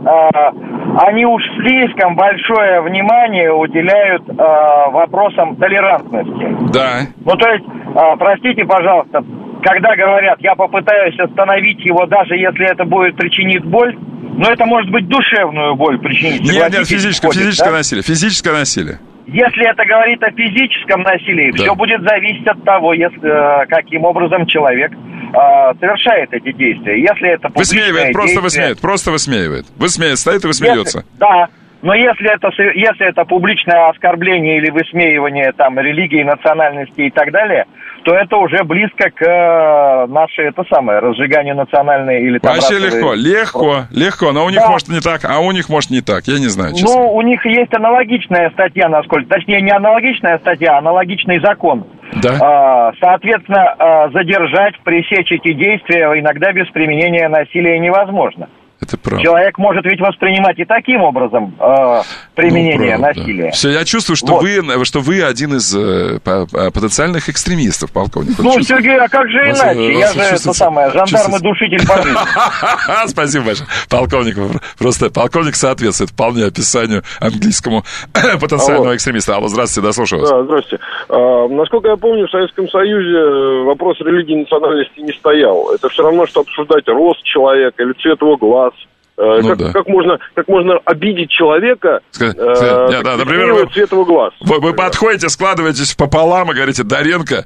они уж слишком большое внимание уделяют вопросам толерантности. Да. Ну, то есть, простите, пожалуйста, когда говорят, я попытаюсь остановить его, даже если это будет причинить боль, но это может быть душевную боль причинить. Нет, физическое насилие. Физическое насилие. Если это говорит о физическом насилии, все будет зависеть от того, каким образом человек совершает эти действия. Если это высмеивает, просто высмеивает. Стоит и высмеется. Да. Но если это публичное оскорбление или высмеивание там религии, национальности и так далее, то это уже близко к разжиганию национальной или там... Вообще легко, но у них может не так, а у них может не так, я не знаю, честно. Ну, у них есть аналогичная статья, точнее, не аналогичная статья, а аналогичный закон. Да. Соответственно, задержать, пресечь эти действия иногда без применения насилия невозможно. Это правда. Человек может ведь воспринимать и таким образом применение насилия. Все, я чувствую, что вы один из потенциальных экстремистов, полковник. Ну, Сергей, а как же иначе? Я же жандарм и душитель по жизни. Спасибо большое. Полковник, просто полковник соответствует вполне описанию английскому потенциального экстремиста. Алло, здравствуйте, дослушаю вас. Да, здравствуйте. Насколько я помню, в Советском Союзе вопрос религии и национальности не стоял. Это все равно, что обсуждать рост человека или цвет его глаз. Как можно обидеть человека, например, цвет его глаз? Вы подходите, складываетесь пополам и говорите: Доренко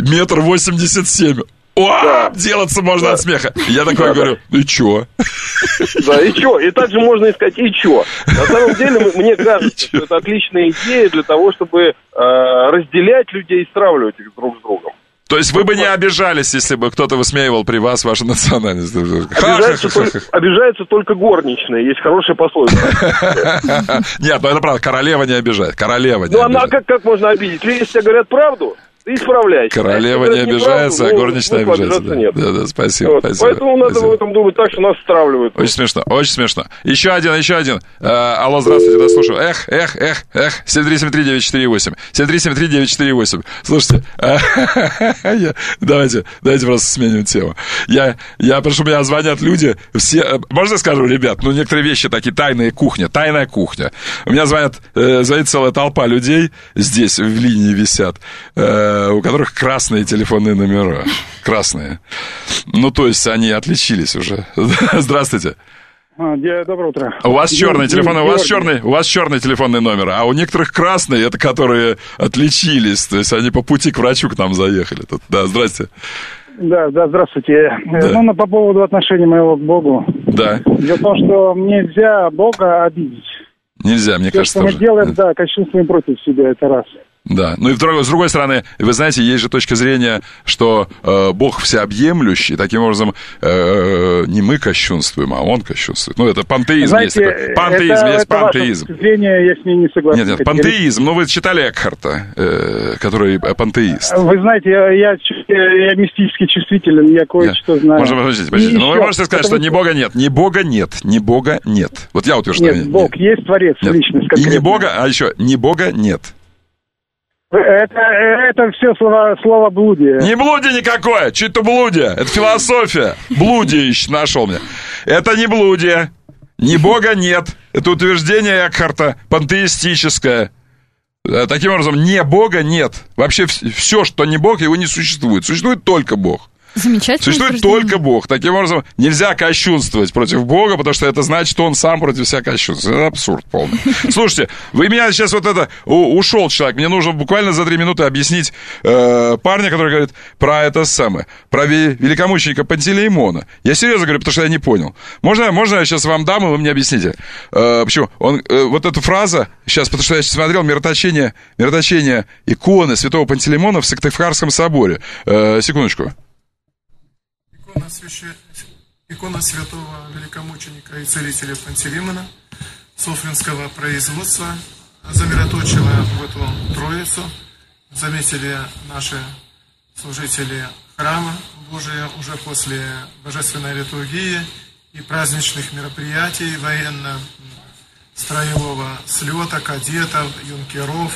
1,87 м. Делаться можно от смеха. Я такой говорю: и чё? Да, и чё? И также можно искать и чё. На самом деле, мне кажется, что это отличная идея для того, чтобы разделять людей и стравливать их друг с другом. То есть вы бы не обижались, если бы кто-то высмеивал при вас вашу национальность? Обижаются только горничные. Есть хорошая пословица. Нет, ну это правда. Королева не обижает. Ну, она как можно обидеть? Если тебе говорят правду, ты исправляйся. Королева не обижается, а горничная обижается. Да, спасибо. Поэтому надо в этом думать так, что нас стравливают. Очень смешно. Еще один. Алло, здравствуйте, да, слушаю. Эх. 7373948. 7373948. Слушайте, давайте просто сменим тему. Я прошу, меня звонят люди, все, можно скажу, ребят, некоторые вещи такие, тайная кухня. У меня звонит целая толпа людей, здесь в линии висят, у которых красные телефонные номера. Красные. То есть они отличились уже. Здравствуйте. Доброе утро. У вас черный телефон, у вас черный телефонный номер, а у некоторых красные, это которые отличились, то есть они по пути к врачу к нам заехали. Да, здрасте. Да, здравствуйте. Да. По поводу отношения моего к Богу. Да. Дело в том, что нельзя Бога обидеть. Нельзя, мне кажется, что мы делаем, кощунствуем против себя, это раз. Да, и с другой стороны, вы знаете, есть же точка зрения, что Бог всеобъемлющий, таким образом не мы кощунствуем, а Он кощунствует. Это пантеизм. Знаете, есть такой. Пантеизм. Ваше зрение, я с ней не согласен. Нет, пантеизм. Вы читали Экхарта, который пантеист. Вы знаете, я мистически чувствителен, я кое-что знаю. Подождите. Вы можете сказать, что ни Бога нет. Вот я утверждаю. Нет, Бог есть Творец, личность конкретно. И не Бога, а еще ни Бога нет. Это все слово блудие. Не блудие никакое, чуть-то блудие. Это философия. Блудие еще нашел мне. Это не блудие. Ни Бога нет. Это утверждение Экхарта, пантеистическое. Таким образом, не Бога нет. Вообще все, что не Бог, его не существует. Существует только Бог. Замечательно. Существует только Бог. Таким образом, нельзя кощунствовать против Бога, потому что это значит, что он сам против себя кощунствует. Это абсурд полный. Слушайте, вы меня сейчас ушел человек. Мне нужно буквально за 3 минуты объяснить парня, который говорит про про великомученика Пантелеймона. Я серьезно говорю, потому что я не понял. Можно я сейчас вам дам, и вы мне объясните? Почему? Вот эта фраза, сейчас, потому что я смотрел мироточение иконы святого Пантелеймона в Сыктывкарском соборе. Секундочку. Икона святого великомученика и целителя Пантелеймона Софринского производства замироточила в эту Троицу. Заметили наши служители храма Божия уже после божественной литургии и праздничных мероприятий, военно-строевого слета, кадетов, юнкеров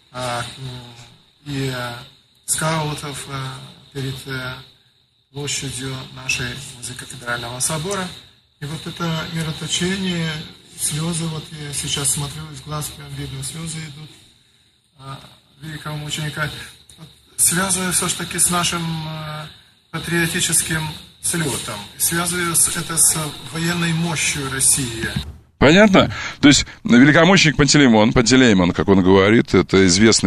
и скаутов перед площадью нашей музей-кафедрального собора. И вот это мироточение, слезы, я сейчас смотрю, из глаз прям видно, слезы идут великого мученика. Связываю все-таки с нашим патриотическим слетом. Связываю это с военной мощью России. Понятно? То есть великомученик Пантелеймон, как он говорит, это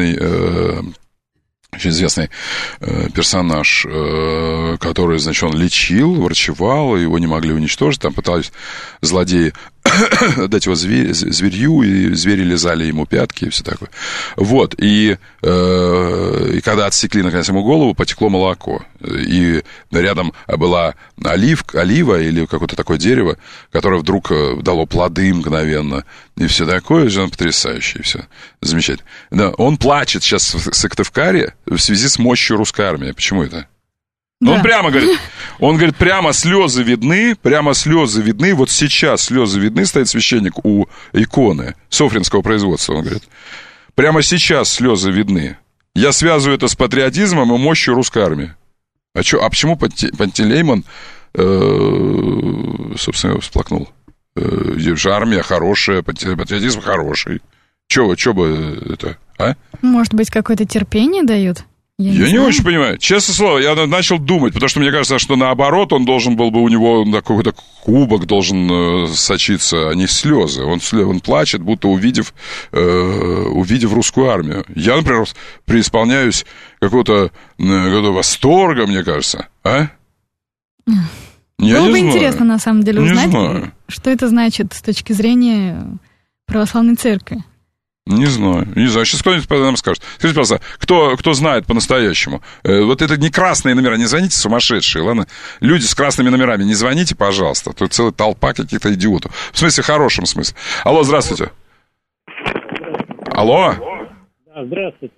очень известный персонаж, который, значит, он лечил, врачевал, его не могли уничтожить, там пытались злодеи дать его зверью, и звери лизали ему пятки и все такое. Вот, и когда отсекли, наконец, ему голову, потекло молоко. И рядом была олива или какое-то такое дерево, которое вдруг дало плоды мгновенно, и все такое, же он потрясающий, и все замечательно. Да, он плачет сейчас в Сыктывкаре в связи с мощью русской армии. Почему это? Да. Он говорит, прямо слезы видны, вот сейчас слезы видны, стоит священник у иконы Софринского производства, он говорит, прямо сейчас слезы видны. Я связываю это с патриотизмом и мощью русской армии. А почему Пантелеймон, собственно, всплакнул? Армия хорошая, патриотизм хороший. Чё бы это, а? Может быть, какое-то терпение дают? Я не очень понимаю. Честное слово, я начал думать, потому что мне кажется, что наоборот, он должен был бы, у него какой-то кубок должен сочиться, а не слезы. Он плачет, будто увидев русскую армию. Я, например, преисполняюсь какого-то восторга, мне кажется. А? Было бы интересно, на самом деле, узнать, что это значит с точки зрения православной церкви. Не знаю. Сейчас кто-нибудь нам скажет. Скажите, пожалуйста, кто знает по-настоящему? Вот это не красные номера, не звоните, сумасшедшие, ладно? Люди с красными номерами, не звоните, пожалуйста. Тут целая толпа каких-то идиотов. В смысле, хорошем смысле. Алло, здравствуйте. Алло? Да, здравствуйте.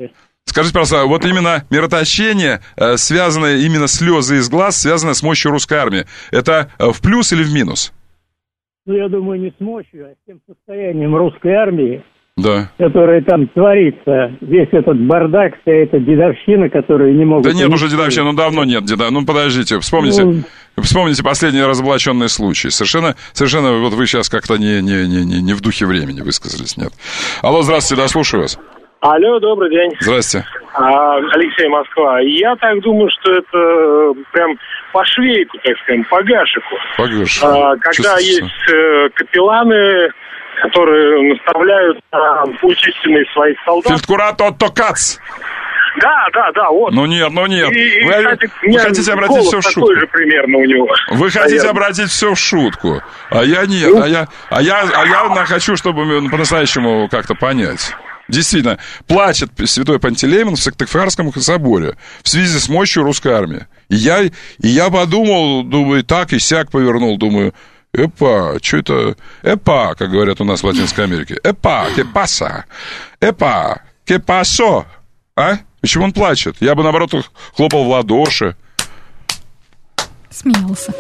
Скажите, пожалуйста, вот именно мироточение, связанное именно слезы из глаз, связано с мощью русской армии. Это в плюс или в минус? Ну, я думаю, не с мощью, а с тем состоянием русской армии, да, которая там творится. Весь этот бардак, вся эта дедовщина, которую не могут... Да нет уже дедовщины, давно нет дедовщины. Ну, подождите, вспомните последние разоблаченные случаи. Совершенно, вот вы сейчас как-то не в духе времени высказались, нет. Алло, здравствуйте, да, слушаю вас. Алло, добрый день. Здрасте. Алексей, Москва. Я так думаю, что это прям по швейку, так скажем, по гашику. По гашику. Когда есть капелланы, которые наставляют пульчистины своих солдат. Фельдкурато Токац. Да, вот. Ну нет. И, вы хотите обратить все в шутку. Такой же примерно у него. Вы хотите обратить все в шутку. А я нет. Я хочу, чтобы по-настоящему как-то понять. Действительно, плачет святой Пантелеймон в Сыктывкарском соборе в связи с мощью русской армии. И я подумал, думаю, так и сяк повернул, думаю, что это? Как говорят у нас в Латинской Америке. Que pasa? Que pasó? А? Почему он плачет? Я бы, наоборот, хлопал в ладоши. Смеялся.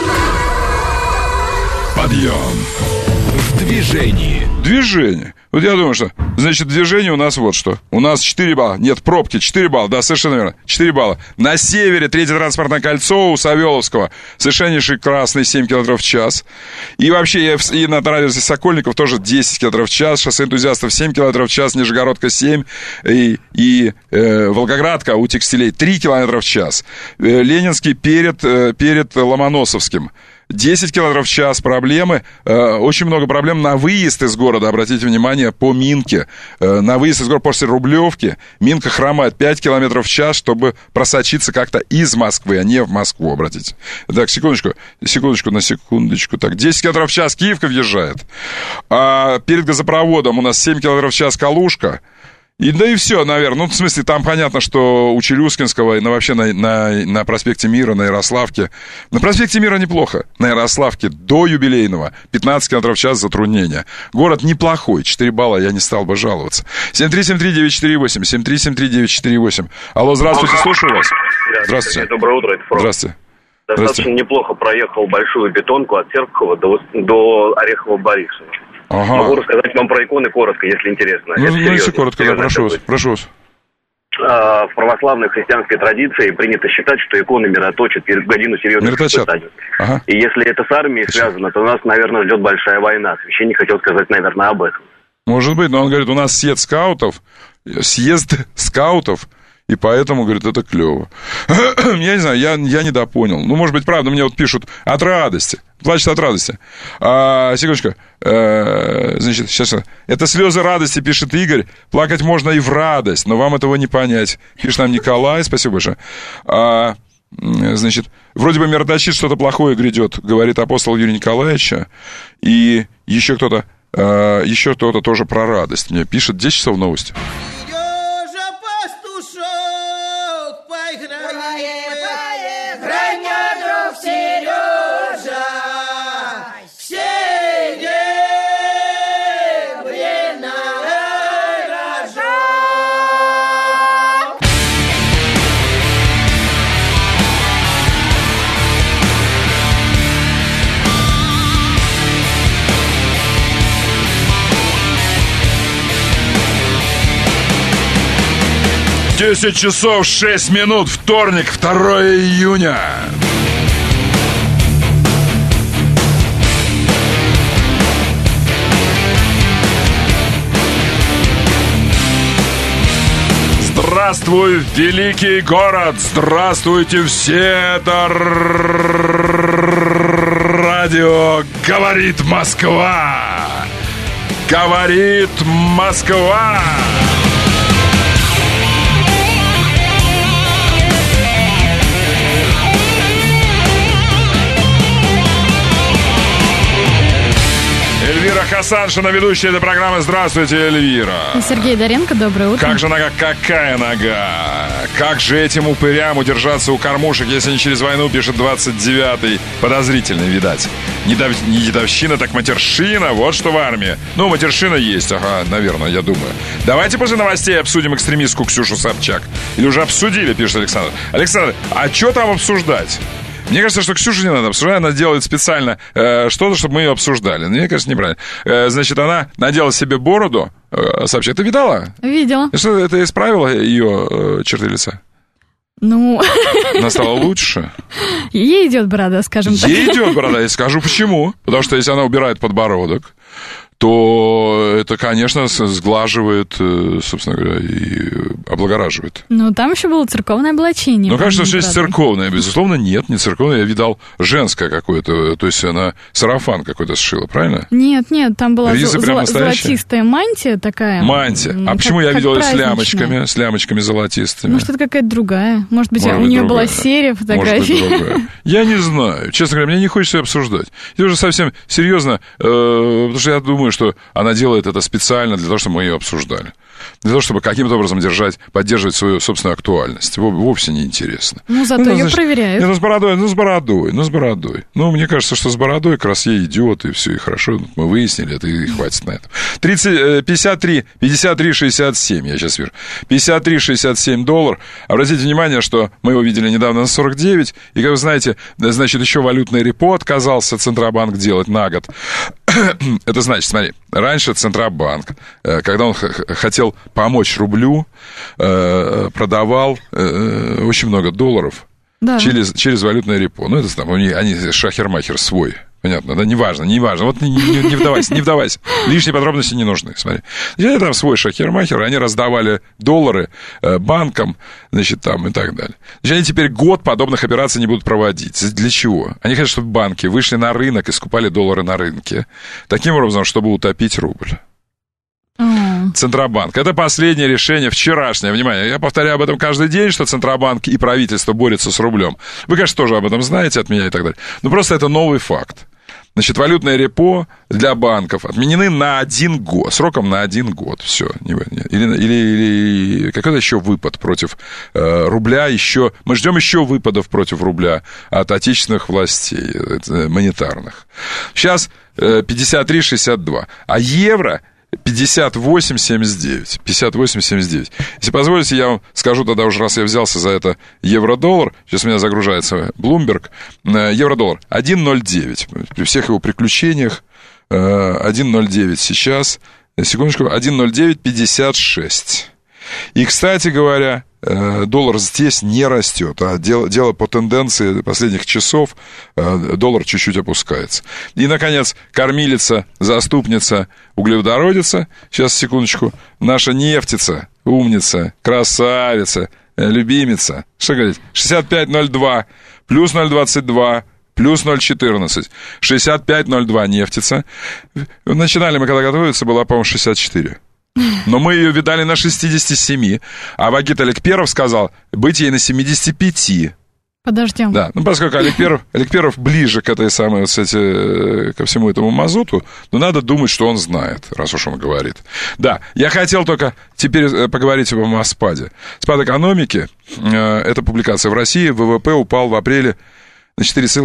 Подъем. В движении. Движение. Вот я думаю, что, значит, движение у нас вот что. У нас 4 балла. Нет, пробки, 4 балла. Да, совершенно верно. 4 балла. На севере третье транспортное кольцо у Савеловского. Совершеннейший красный 7 км в час. И вообще, и на траверсе Сокольников тоже 10 км в час. Шоссе энтузиастов 7 км в час. Нижегородка 7. И Волгоградка у текстилей 3 км в час. Ленинский перед Ломоносовским. 10 км в час проблемы, очень много проблем на выезд из города, обратите внимание, по Минке. На выезд из города после Рублевки Минка хромает 5 км в час, чтобы просочиться как-то из Москвы, а не в Москву, обратите. Так, секундочку. Так, 10 км в час Киевка въезжает. А перед газопроводом у нас 7 км в час Калужка. Да и все, наверное. Ну, в смысле, там понятно, что у Челюскинского и вообще на проспекте Мира, на Ярославке. На проспекте Мира неплохо. На Ярославке до Юбилейного 15 км в час затруднения. Город неплохой. 4 балла, я не стал бы жаловаться. 7373948, 7373948. Алло, здравствуйте, слушаю вас. Здравствуйте. Доброе утро, это Фрод. Здравствуйте. Достаточно неплохо проехал большую бетонку от Серпухова до Орехово-Борисова. Ага. Могу рассказать вам про иконы коротко, если интересно. Ну, если коротко, да, прошу вас. В православной христианской традиции принято считать, что иконы мироточат в годину серьезных испытаний. Ага. И если это с армией связано, то нас, наверное, ждет большая война. Священник хотел сказать, наверное, об этом. Может быть, но он говорит, у нас съезд скаутов, и поэтому, говорит, это клево. Я не знаю, я недопонял. Ну, может быть, правда, мне вот пишут от радости. Плачет от радости. Секундочку. Значит, сейчас. Это слезы радости, пишет Игорь. Плакать можно и в радость, но вам этого не понять. Пишет нам Николай, спасибо большое. Значит, вроде бы мироточит, что-то плохое грядет, говорит апостол Юрий Николаевич. И еще кто-то тоже про радость. Мне пишет 10 часов новости. Десять часов 6 минут, вторник, 2 июня. Здравствуй, великий город! Здравствуйте все! Это радио «Говорит Москва». Говорит Москва. Эльвира Хасаншина, ведущая этой программы. Здравствуйте, Эльвира. И Сергей Доренко, доброе утро. Как же нога, какая нога? Как же этим упырям удержаться у кормушек, если не через войну, пишет 29-й. Подозрительный, видать. Не дедовщина, так матершина. Вот что в армии. Ну, матершина есть, ага, наверное, я думаю. Давайте после новостей обсудим экстремистку Ксюшу Собчак. Или уже обсудили, пишет Александр. Александр, а что там обсуждать? Мне кажется, что Ксюшу не надо обсуждать. Она делает специально что-то, чтобы мы ее обсуждали. Но мне кажется, неправильно. Значит, она надела себе бороду. Собчак, ты видала? Видела. Что, это исправило ее черты лица? Ну... Она стала лучше? Ей идет борода, скажем так. Ей идет борода, я скажу почему. Потому что если она убирает подбородок, то это, конечно, сглаживает, собственно говоря, и облагораживает. Ну, там еще было церковное облачение. Ну, конечно, что есть церковное. Безусловно, нет, не церковное. Я видал женское какое-то, то есть она сарафан какой-то сшила, правильно? Нет, там была золотистая мантия такая. Мантия. А почему я видел ее с лямочками золотистыми? Может, это какая-то другая. Может быть, у нее была серия фотографий. Может быть, другая. Я не знаю. Честно говоря, мне не хочется ее обсуждать. Это уже совсем серьезно, потому что я думаю, что она делает это специально для того, чтобы мы ее обсуждали. Для того, чтобы каким-то образом поддерживать свою собственную актуальность. Вовсе не интересно. Ну, зато ее проверяют. Нет, с бородой. Ну, мне кажется, что с бородой как раз ей идет, и все, и хорошо. Мы выяснили это, и хватит на это. 53-67, я сейчас вижу. $53-67. Обратите внимание, что мы его видели недавно на 49. И, как вы знаете, значит, еще валютный репо отказался Центробанк делать на год. Это значит, смотри, раньше Центробанк, когда он хотел помочь рублю, продавал очень много долларов через валютное репо. Ну, это там, они шахер-махер свой. Понятно, да, неважно. Вот не вдавайся. Лишние подробности не нужны, смотри. Значит, там свой шахер-махер, они раздавали доллары банкам, значит, там и так далее. Значит, они теперь год подобных операций не будут проводить. Для чего? Они хотят, чтобы банки вышли на рынок и скупали доллары на рынке. Таким образом, чтобы утопить рубль. Центробанк. Это последнее решение, вчерашнее. Внимание, я повторяю об этом каждый день, что Центробанк и правительство борются с рублем. Вы, конечно, тоже об этом знаете от меня и так далее. Но просто это новый факт. Значит, валютное репо для банков отменены на 1 год, сроком на 1 год. Все. Или какой-то еще выпад против рубля. Мы ждем еще выпадов против рубля от отечественных властей монетарных. Сейчас 53,62. А евро 58,79. 58,79. Если позволите, я вам скажу тогда уже, раз я взялся за это евро-доллар. Сейчас у меня загружается Bloomberg. Евро-доллар 1,09. При всех его приключениях 1,09 сейчас. Секундочку. 1,0956. И, кстати говоря, доллар здесь не растет, а дело по тенденции последних часов, доллар чуть-чуть опускается. И, наконец, кормилица, заступница, углеводородица, сейчас, секундочку, наша нефтица, умница, красавица, любимица, что говорить, 65,02, плюс 0,22, плюс 0,14, 65,02 нефтица. Начинали мы, когда готовиться, была, по-моему, 64. Но мы ее видали на 67. А Вагит Аликперов сказал быть ей на 75. Подождем. Да, поскольку Аликперов ближе к этой самой, кстати, ко всему этому мазуту, но надо думать, что он знает, раз уж он говорит. Да, я хотел только теперь поговорить о спаде. Спад экономики, это публикация в России, ВВП упал в апреле на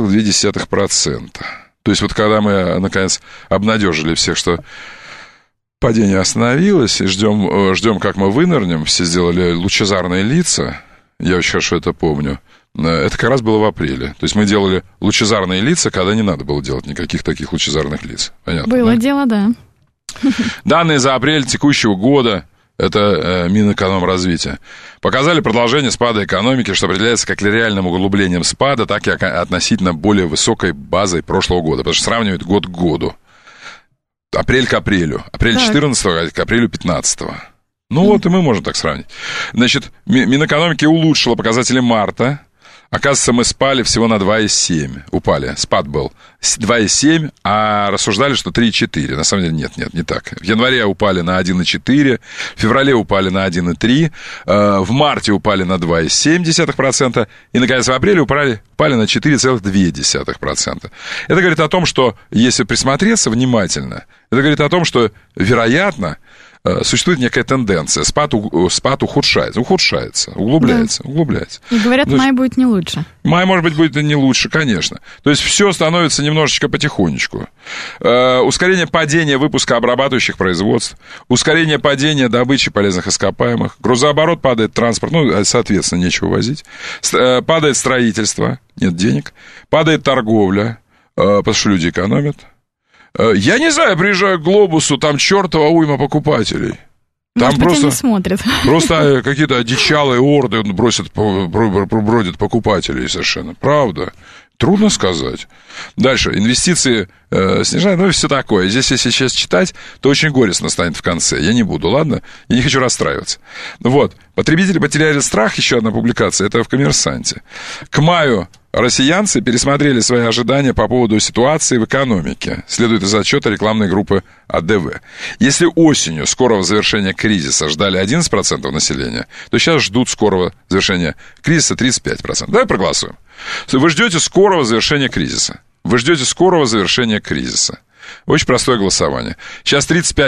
4,2%. То есть вот когда мы, наконец, обнадежили всех, что падение остановилось, и ждем, как мы вынырнем. Все сделали лучезарные лица. Я очень хорошо это помню. Это как раз было в апреле. То есть мы делали лучезарные лица, когда не надо было делать никаких таких лучезарных лиц. Понятно? Было дело, да. Данные за апрель текущего года, это Минэкономразвития, показали продолжение спада экономики, что определяется как реальным углублением спада, так и относительно более высокой базой прошлого года. Потому что сравнивают год к году. Апрель к апрелю. Апрель 14 к апрелю 15. Ну вот и мы можем так сравнить. Значит, Минэкономики улучшила показатели марта. Оказывается, мы спали всего на 2,7. Упали. Спад был 2,7, а рассуждали, что 3,4. На самом деле нет, не так. В январе упали на 1,4, в феврале упали на 1,3, в марте упали на 2,7%, и, наконец, в апреле упали на 4,2%. Это говорит о том, что, если присмотреться внимательно, это говорит о том, что, вероятно, существует некая тенденция. Спад ухудшается, углубляется. И говорят, май будет не лучше. Май, может быть, будет не лучше, конечно. То есть все становится немножечко потихонечку. Ускорение падения выпуска обрабатывающих производств, ускорение падения добычи полезных ископаемых, грузооборот падает, транспорт, соответственно, нечего возить, падает строительство, нет денег, падает торговля, потому что люди экономят. Я не знаю, я приезжаю к «Глобусу», там чертова уйма покупателей. Там может быть, они смотрят. Просто какие-то одичалые орды бродят покупателей совершенно. Правда. Трудно сказать. Дальше. Инвестиции снижают, все такое. Здесь, если сейчас читать, то очень горестно станет в конце. Я не буду, ладно? Я не хочу расстраиваться. Вот. Потребители потеряли страх, еще одна публикация, это в «Коммерсанте». К маю россиянцы пересмотрели свои ожидания по поводу ситуации в экономике, следует из отчета рекламной группы АДВ. Если осенью скорого завершения кризиса ждали 11% населения, то сейчас ждут скорого завершения кризиса 35%. Давай проголосуем. Вы ждете скорого завершения кризиса. Очень простое голосование. Сейчас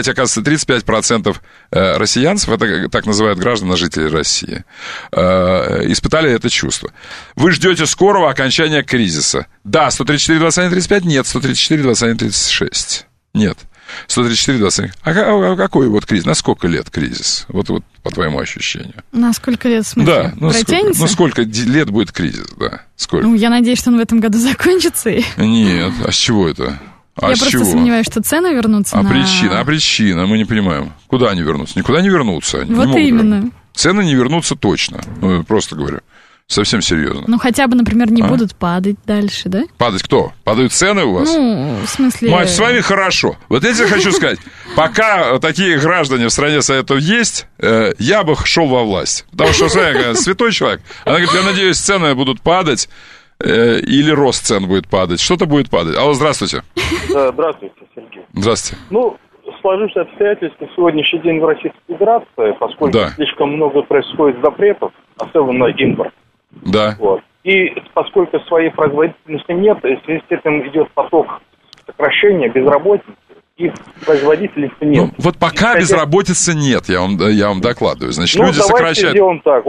35% россиянцев, это так называют граждан, жителей России, испытали это чувство. Вы ждете скорого окончания кризиса. Да, 134-21-35, нет, 134-21-36. Нет. 134-21. А какой вот кризис? На сколько лет кризис? Вот по твоему ощущению. На сколько лет, в смысле? Да, протянется? Сколько лет будет кризис, да. Сколько? Я надеюсь, что он в этом году закончится. Нет, а с чего это? Я просто сомневаюсь, что цены вернутся причина, мы не понимаем. Куда они вернутся? Никуда не вернутся. Они вот именно. Цены не вернутся точно. Просто говорю. Совсем серьезно. Хотя бы, например, не будут падать дальше, да? Падать кто? Падают цены у вас? В смысле... Мать, с вами хорошо. Вот я тебе хочу сказать, пока такие граждане в стране Советов есть, я бы шел во власть. Потому что, святой человек, она говорит, я надеюсь, цены будут падать, или рост цен будет падать. Что-то будет падать. Алло, здравствуйте. Здравствуйте, Сергей. Здравствуйте. Сложившиеся обстоятельства в сегодняшний день в Российской Федерации, поскольку слишком много происходит запретов, особенно на импорт. Да. И поскольку своей производительности нет, в связи с этим идет поток сокращения, безработицы, и производительности нет. Вот пока безработицы нет, я вам докладываю. Значит, люди сокращают. Давайте сделаем так.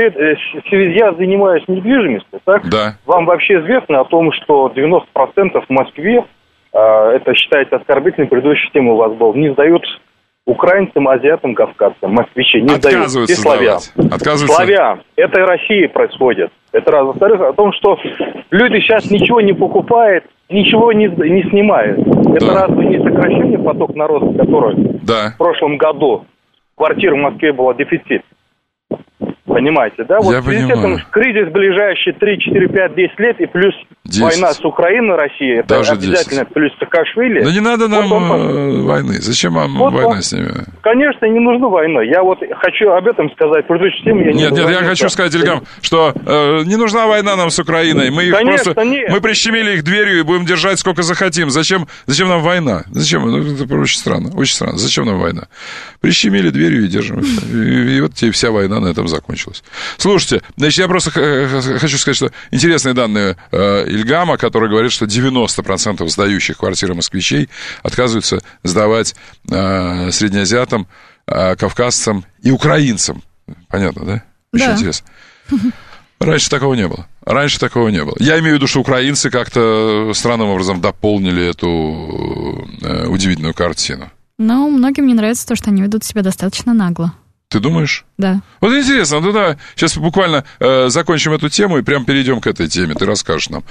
Я занимаюсь недвижимостью, так? Да. Вам вообще известно о том, что 90% в Москве, это считается оскорбительной предыдущей темой у вас был, не сдают украинцам, азиатам, кавказцам, москвичи, не сдают. И славян. Славян. Это и России происходит. Это раз. Во-вторых, о том, что люди сейчас ничего не покупают, ничего не снимают. Это разве не сокращение потока народа, который в прошлом году квартир в Москве был дефицит? Понимаете, да? Вот в связи с этим кризис ближайшие 3, 4, 5, 10 лет и плюс 10. Война с Украиной, Россией, это даже обязательно 10. Плюс Саакашвили. Да не надо нам войны. Зачем вам война с ними? Конечно, не нужна война. Я хочу об этом сказать. Нет, я хочу сказать телегам, что не нужна война нам с Украиной. Мы их мы прищемили их дверью и будем держать сколько захотим. Зачем нам война? Зачем? Это очень странно. Очень странно. Зачем нам война? Прищемили дверью и держим. И вот тебе вся война на этом закончилась. Слушайте, значит, я просто хочу сказать, что интересные данные Ильгама, который говорит, что 90% сдающих квартиры москвичей отказываются сдавать среднеазиатам, кавказцам и украинцам. Понятно, да? Очень интересно. Раньше такого не было. Я имею в виду, что украинцы как-то странным образом дополнили эту удивительную картину. Но многим не нравится то, что они ведут себя достаточно нагло. Ты думаешь? Да. Вот интересно, давай сейчас буквально закончим эту тему и прям перейдем к этой теме. Ты расскажешь нам.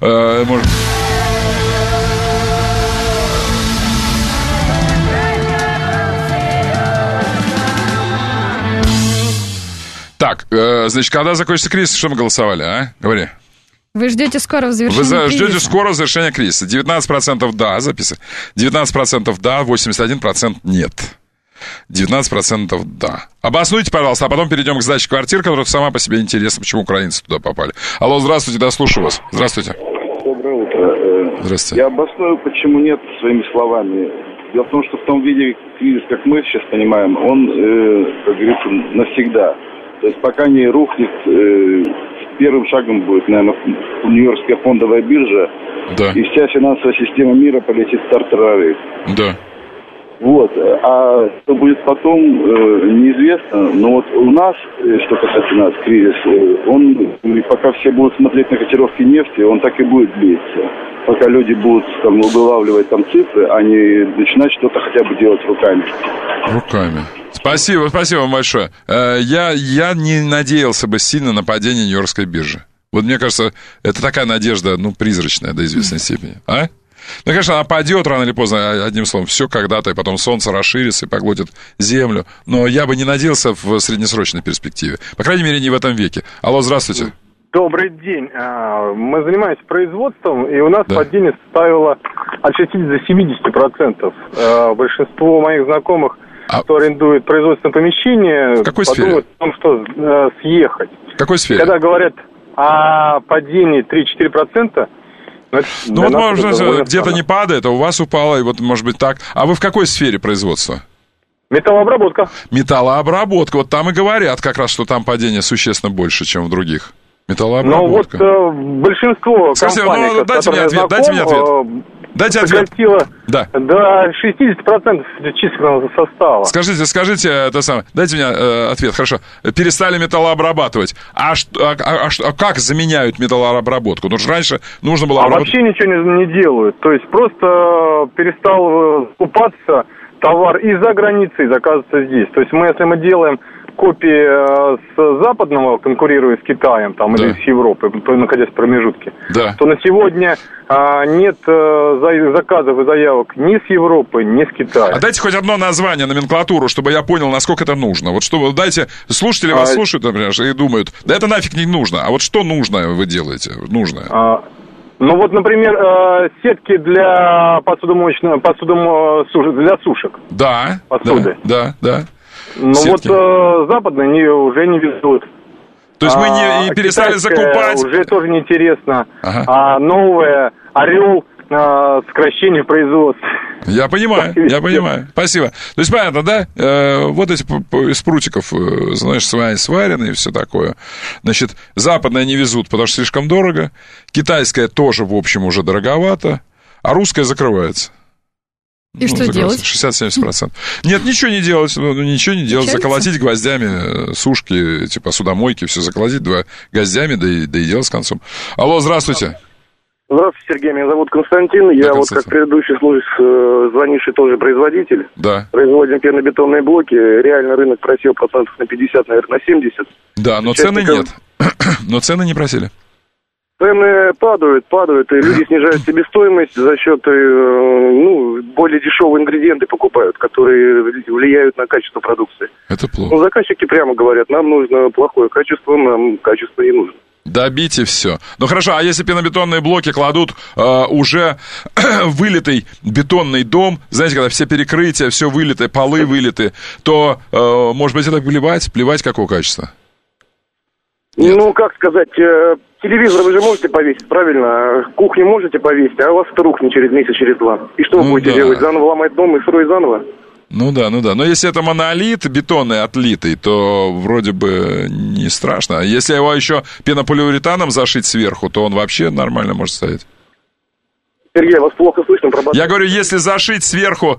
Так, значит, когда закончится кризис, что мы голосовали, а? Говори. Вы ждете скорого завершения кризиса? Вы ждете скорого завершения кризиса. 19% да, записывай. 19% да, 81% нет. 19% да. Обоснуйте, пожалуйста, а потом перейдем к сдаче квартир, которая сама по себе интересна, почему украинцы туда попали. Алло, здравствуйте, да, слушаю вас. Здравствуйте. Доброе утро. Здравствуйте. Я обосную, почему нет, своими словами. Дело в том, что в том виде кризис, как мы сейчас понимаем, он, как говорится, навсегда. То есть пока не рухнет, первым шагом будет, наверное, Нью-Йоркская фондовая биржа, и вся финансовая система мира полетит в тартарары. Да. Вот. А что будет потом, неизвестно. Но вот у нас, что касается нас, кризис, он, пока все будут смотреть на котировки нефти, он так и будет длиться. Пока люди будут там вылавливать там цифры, а не начинать что-то хотя бы делать руками. Руками. Спасибо вам большое. Я не надеялся бы сильно на падение Нью-Йоркской биржи. Вот мне кажется, это такая надежда, призрачная до известной степени. А? Ну, конечно, она падет рано или поздно, одним словом, все когда-то, и потом солнце расширится и поглотит землю. Но я бы не надеялся в среднесрочной перспективе. По крайней мере, не в этом веке. Алло, здравствуйте. Добрый день. Мы занимаемся производством, и у нас падение составило от 60 до 70%. Большинство моих знакомых, кто арендует производственное помещение, подумают о том, что съехать. В какой сфере? Когда говорят о падении 3-4%, вот, может, где-то не падает, а у вас упало, и вот, может быть, так. А вы в какой сфере производства? Металлообработка. Металлообработка. Вот там и говорят как раз, что там падение существенно больше, чем в других. Металлообработка. Ну, вот большинство компаний, дайте мне ответ. Дайте ответ. Сократило до 60% численного состава. Скажите это самое. Дайте мне ответ, хорошо. Перестали металлообрабатывать. А как заменяют металлообработку? Потому что раньше нужно было обрабатывать. Вообще ничего не делают. То есть просто перестал покупаться товар из-за границы и заказываться здесь. То есть если мы делаем копии с западного, конкурируя с Китаем там, или с Европой, находясь в промежутке, то на сегодня нет заказов и заявок ни с Европы, ни с Китая. А дайте хоть одно название, номенклатуру, чтобы я понял, насколько это нужно. Вот что, дайте, слушатели вас слушают, например, и думают, да это нафиг не нужно. А вот что нужное вы делаете? Нужное. Ну вот, например, сетки для для сушек. Да. Посуды. Да. Ну вот западные они уже не везут. То есть мы не перестали закупать? Уже тоже неинтересно. А новое «Орел» сокращение производства. Я понимаю. Спасибо. То есть понятно, да? Вот эти из прутиков, знаешь, сварены и все такое. Значит, западное не везут, потому что слишком дорого. Китайское тоже, в общем, уже дороговато. А русское закрывается. И что делать? 60-70%. Нет, ничего не делать. Ничего не делать. Заколотить гвоздями сушки, типа судомойки, все заколотить гвоздями, да и дело с концом. Алло, здравствуйте. Здравствуйте, Сергей, меня зовут Константин. Я вот как предыдущий звонивший тоже производитель. Да. Производим пенобетонные блоки. Реально рынок просел процентов на 50, наверное, на 70. Да, но цены нет. Но цены не просили. Цены падают, и люди снижают себестоимость за счет, более дешевые ингредиенты покупают, которые влияют на качество продукции. Это плохо. Ну, заказчики прямо говорят, нам нужно плохое качество, нам качество не нужно. Добейте все. Ну хорошо, а если пенобетонные блоки кладут уже вылитый бетонный дом, знаете, когда все перекрытия, все вылитое, полы вылиты, то, может быть, это плевать какого качества? Нет. Ну, как сказать, телевизор вы же можете повесить, правильно? Кухню можете повесить, а у вас это рухнет через месяц, через два. И что вы будете делать? Заново ломать дом и строить заново? Ну да. Но если это монолит бетонный отлитый, то вроде бы не страшно. А если его еще пенополиуретаном зашить сверху, то он вообще нормально может стоять. Сергей, вас плохо слышно. Я говорю, если зашить сверху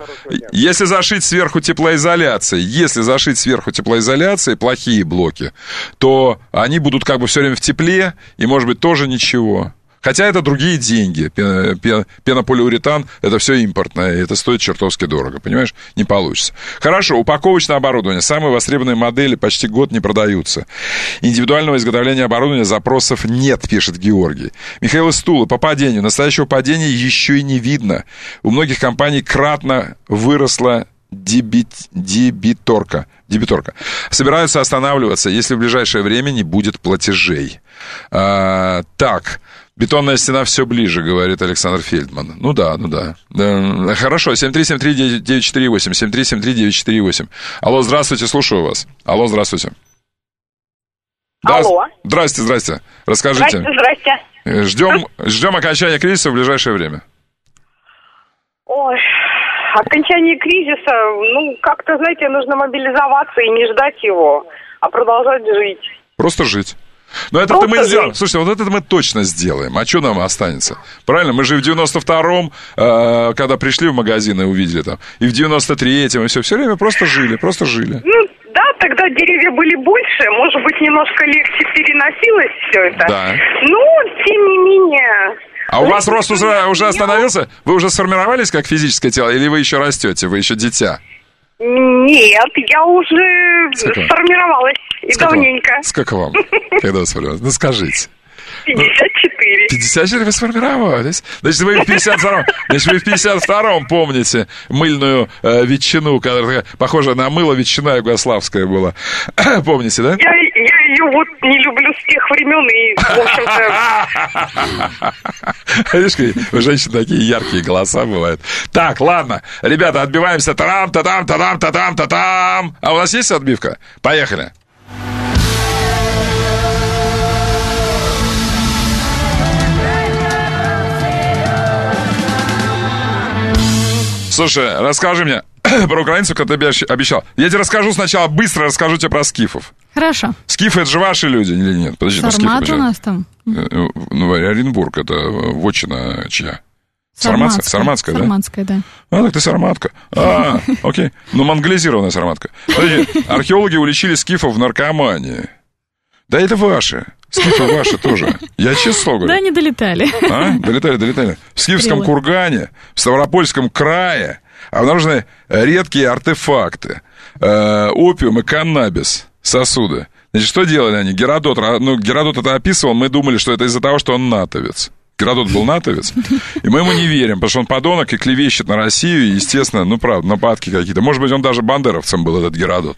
теплоизоляцией, плохие блоки, то они будут как бы все время в тепле, и, может быть, тоже ничего. Хотя это другие деньги. Пенополиуретан – это все импортное, и это стоит чертовски дорого, понимаешь? Не получится. Хорошо, упаковочное оборудование. Самые востребованные модели почти год не продаются. Индивидуального изготовления оборудования запросов нет, пишет Георгий. Михаил из Тулы. По падению. Настоящего падения еще и не видно. У многих компаний кратно выросла дебиторка. Собираются останавливаться, если в ближайшее время не будет платежей. Так, бетонная стена все ближе, говорит Александр Фельдман. Ну да. Хорошо, 7373948, 7373948. Алло, здравствуйте, слушаю вас. Алло, здравствуйте. Алло. Здрасте. Расскажите. Здрасте. Ждем окончания кризиса в ближайшее время. Ой, окончание кризиса, как-то, знаете, нужно мобилизоваться и не ждать его, а продолжать жить. Просто жить. Но это мы сделаем. Слушайте, вот это мы точно сделаем. А что нам останется? Правильно? Мы же в 92-м, когда пришли в магазин и увидели там, и в 93-м, и все время просто жили. Ну, да, тогда деревья были больше, может быть, немножко легче переносилось все это. Да. Ну, тем не менее... А у вас рост уже остановился? Вы уже сформировались как физическое тело, или вы еще растете, вы еще дитя? Нет, я уже сформировалась и давненько. Сколько вам? Когда вы сформировались? Ну, скажите. 54. 54 вы сформировались? Значит, вы в 52-м помните мыльную ветчину, которая похожа на мыло, ветчина югославская была. Помните, да? Я ее вот не люблю с тех времен, и, в общем-то... Видишь, у женщин такие яркие голоса бывают. Так, ладно, ребята, отбиваемся. Тарам-та-там-та-там-та-там-та-там. А у нас есть отбивка? Поехали. Слушай, расскажи мне про украинцев, как ты обещал. Я тебе расскажу сначала, быстро расскажу тебе про скифов. Хорошо. Скифы — это же ваши люди или нет? Подожди, Сармат у нас там. Ну, Оренбург — это вотчина чья? Сарматская, да? Сарматская, да. А, так ты сарматка. Окей. Ну, монголизированная сарматка. Подожди, археологи уличили скифов в наркомании. Да это ваши. Скифы ваши тоже. Я честно говорю. Да, они долетали. Долетали. В Скифском кургане, в Ставропольском крае обнаружены редкие артефакты. Опиум и каннабис, сосуды. Значит, что делали они? Геродот это описывал, мы думали, что это из-за того, что он натовец. Геродот был натовец, и мы ему не верим, потому что он подонок и клевещет на Россию, и, естественно, ну, правда, нападки какие-то. Может быть, он даже бандеровцем был, этот Геродот.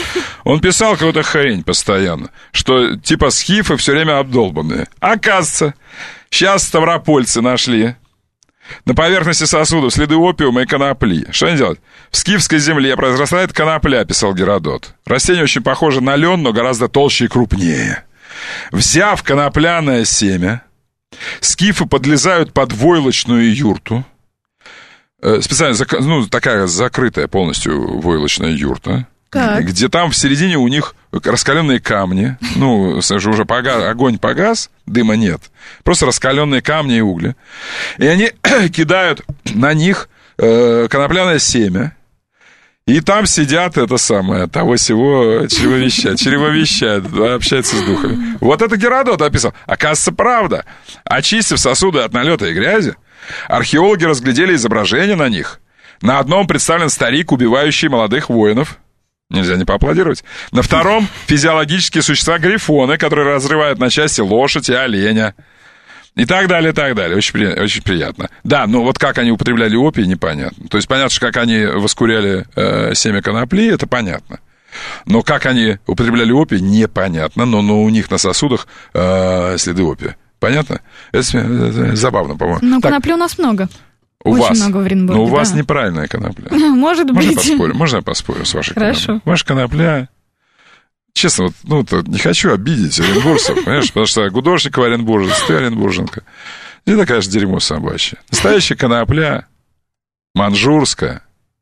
Он писал какую-то хрень постоянно, что, типа, скифы все время обдолбанные. Оказывается, сейчас ставропольцы нашли на поверхности сосудов следы опиума и конопли. Что они делают? В скифской земле произрастает конопля, писал Геродот. Растение очень похоже на лен, но гораздо толще и крупнее. Взяв конопляное семя, скифы подлезают под войлочную юрту. Специально, такая закрытая полностью войлочная юрта. Так. Где там в середине у них раскаленные камни. Ну, уже огонь погас, дыма нет. Просто раскаленные камни и угли. И они кидают на них конопляное семя. И там сидят, того-сего чревовещают, общаются с духами. Вот это Геродот описал. Оказывается, правда. Очистив сосуды от налета и грязи, археологи разглядели изображения на них. На одном представлен старик, убивающий молодых воинов. Нельзя не поаплодировать. На втором — физиологические существа грифоны, которые разрывают на части лошадь и оленя. И так далее, и так далее. Очень приятно. Да, но вот как они употребляли опий, непонятно. То есть понятно, что как они воскуряли семя конопли, это понятно. Но как они употребляли опий, непонятно. Но у них на сосудах следы опия. Понятно? Это забавно, по-моему. Но конопли у нас много. Много в Оренбурге. Но у вас неправильная конопля. Может быть. Можно я поспорю с вашей коноплей? Хорошо. Ваша конопля... Честно, не хочу обидеть оренбуржцев, понимаешь, потому что гудошник оренбуржец, ты оренбурженка. И такая же дерьмо собачье. Настоящая конопля, манжурская,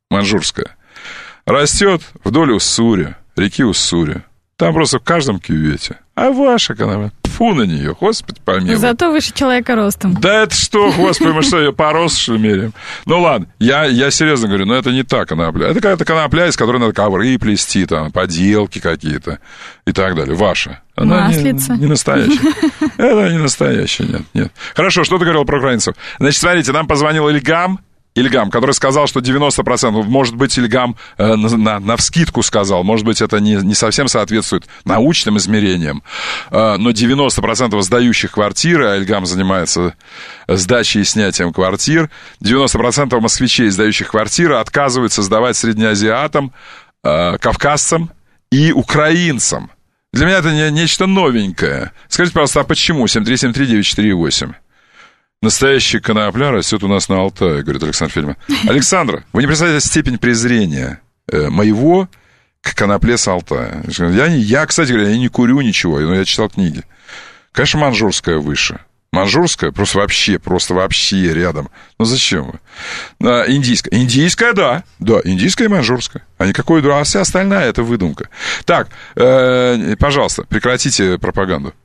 растет вдоль Уссуря, реки Уссуря. Там просто в каждом кювете. А ваша конопля, тьфу на нее, Господи помилуй. Зато выше человека ростом. Да это что, Господи, мы что, ее по росту, что ли, меряем? Ну ладно, я серьезно говорю, но это не та конопля. Это какая-то конопля, из которой надо ковры плести, там, поделки какие-то и так далее. Ваша. Она маслица. Не настоящая. Это не настоящая, нет. Хорошо, что ты говорил про украинцев? Значит, смотрите, нам позвонил Ильгам, который сказал, что 90%, может быть, Ильгам навскидку сказал, может быть, это не совсем соответствует научным измерениям, но 90% сдающих квартиры, а Ильгам занимается сдачей и снятием квартир, 90% москвичей, сдающих квартиры, отказываются сдавать среднеазиатам, кавказцам и украинцам. Для меня это нечто новенькое. Скажите, пожалуйста, а почему? 7373948. Настоящая конопля растет у нас на Алтае, говорит Александр Фельдман. Александр, вы не представляете степень презрения моего к конопле с Алтая. Я, кстати говоря, не курю ничего, но я читал книги. Конечно, манжурская выше. Манжурская просто вообще рядом. Ну зачем вы? Индийская. Индийская, да. Да, индийская и манжурская. А никакой другой. А вся остальная — это выдумка. Так, пожалуйста, прекратите пропаганду.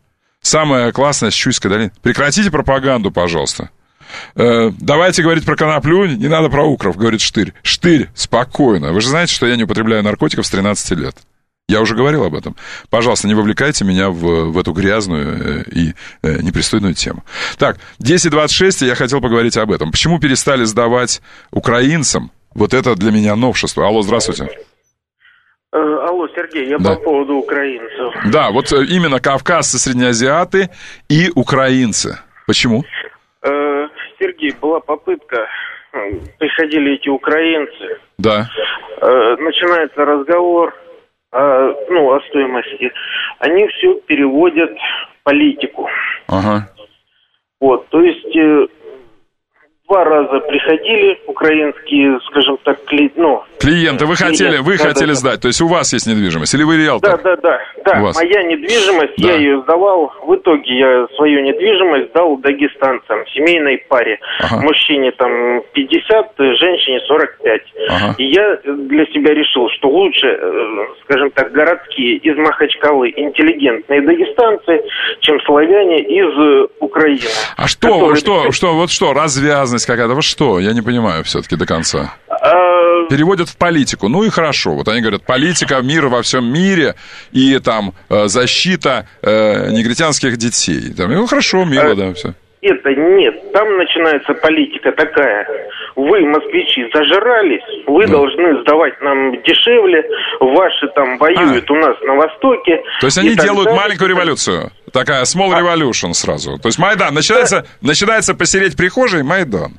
самое классное с Чуйской долины. Прекратите пропаганду, пожалуйста. Давайте говорить про коноплю, не надо про укров, говорит Штырь. Штырь, спокойно. Вы же знаете, что я не употребляю наркотиков с 13 лет. Я уже говорил об этом. Пожалуйста, не вовлекайте меня в эту грязную и непристойную тему. Так, 10:26, я хотел поговорить об этом. Почему перестали сдавать украинцам? Вот это для меня новшество. Алло, здравствуйте. Алло, Сергей, я по поводу украинцев. Да, вот именно кавказцы, среднеазиаты и украинцы. Почему? Сергей, была попытка, приходили эти украинцы. Да. Начинается разговор о стоимости. Они все переводят в политику. Ага. Вот, то есть 2 раза приходили украинские, скажем так, клиенты. Вы хотели сдать, то есть у вас есть недвижимость, или вы риэлтор? Да, моя недвижимость, я ее сдавал, в итоге я свою недвижимость сдал дагестанцам, семейной паре. Ага. Мужчине там 50, женщине 45. Ага. И я для себя решил, что лучше, скажем так, городские из Махачкалы интеллигентные дагестанцы, чем славяне из Украины. А что, развязность какая-то, вы что? Я не понимаю все-таки до конца. Переводят в политику. Ну и хорошо. Вот они говорят, политика, мир во всем мире и там защита негритянских детей. Там, ну хорошо, мило, да, все. Это нет. Там начинается политика такая. Вы, москвичи, зажрались, вы должны сдавать нам дешевле, ваши там воюют у нас на Востоке. То есть они делают маленькую революцию. Такая small revolution сразу. То есть Майдан. Начинается посереть прихожей Майдан.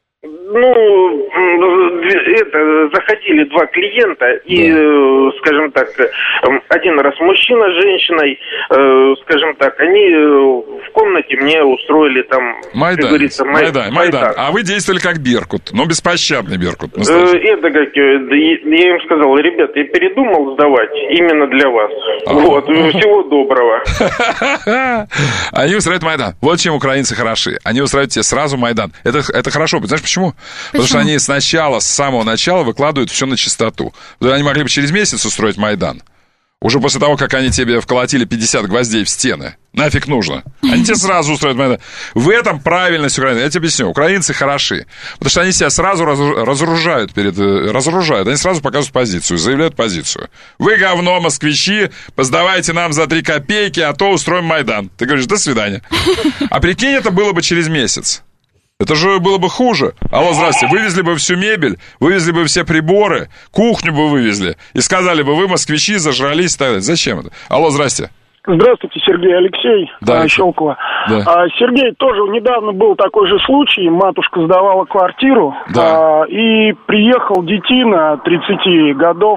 Заходили 2 клиента, и, скажем так, один раз мужчина с женщиной, скажем так, они в комнате мне устроили там, Майдан, как говорится, Майдан. А вы действовали как Беркут, но беспощадный Беркут. Я им сказал, ребята, я передумал сдавать именно для вас. Вот, всего доброго. Они устраивают Майдан. Вот чем украинцы хороши. Они устраивают тебе сразу Майдан. Это хорошо, знаешь почему? Потому что они сначала, с самого начала выкладывают все на чистоту. Они могли бы через месяц устроить Майдан. Уже после того, как они тебе вколотили 50 гвоздей в стены. Нафиг нужно. Они тебе сразу устроят Майдан. В этом правильность Украины. Я тебе объясню. Украинцы хороши. Потому что они себя сразу разоружают. Они сразу показывают позицию, заявляют позицию. Вы говно, москвичи, сдавайте нам за 3 копейки, а то устроим Майдан. Ты говоришь, до свидания. А прикинь, это было бы через месяц. Это же было бы хуже. Алло, здрасте, вывезли бы всю мебель, вывезли бы все приборы, кухню бы вывезли. И сказали бы, вы, москвичи, зажрались и так далее. Зачем это? Алло, здрасте. Здравствуйте, Сергей, Алексей, Щелково. Да. Сергей, тоже недавно был такой же случай. Матушка сдавала квартиру, и приехал детина 30 годов.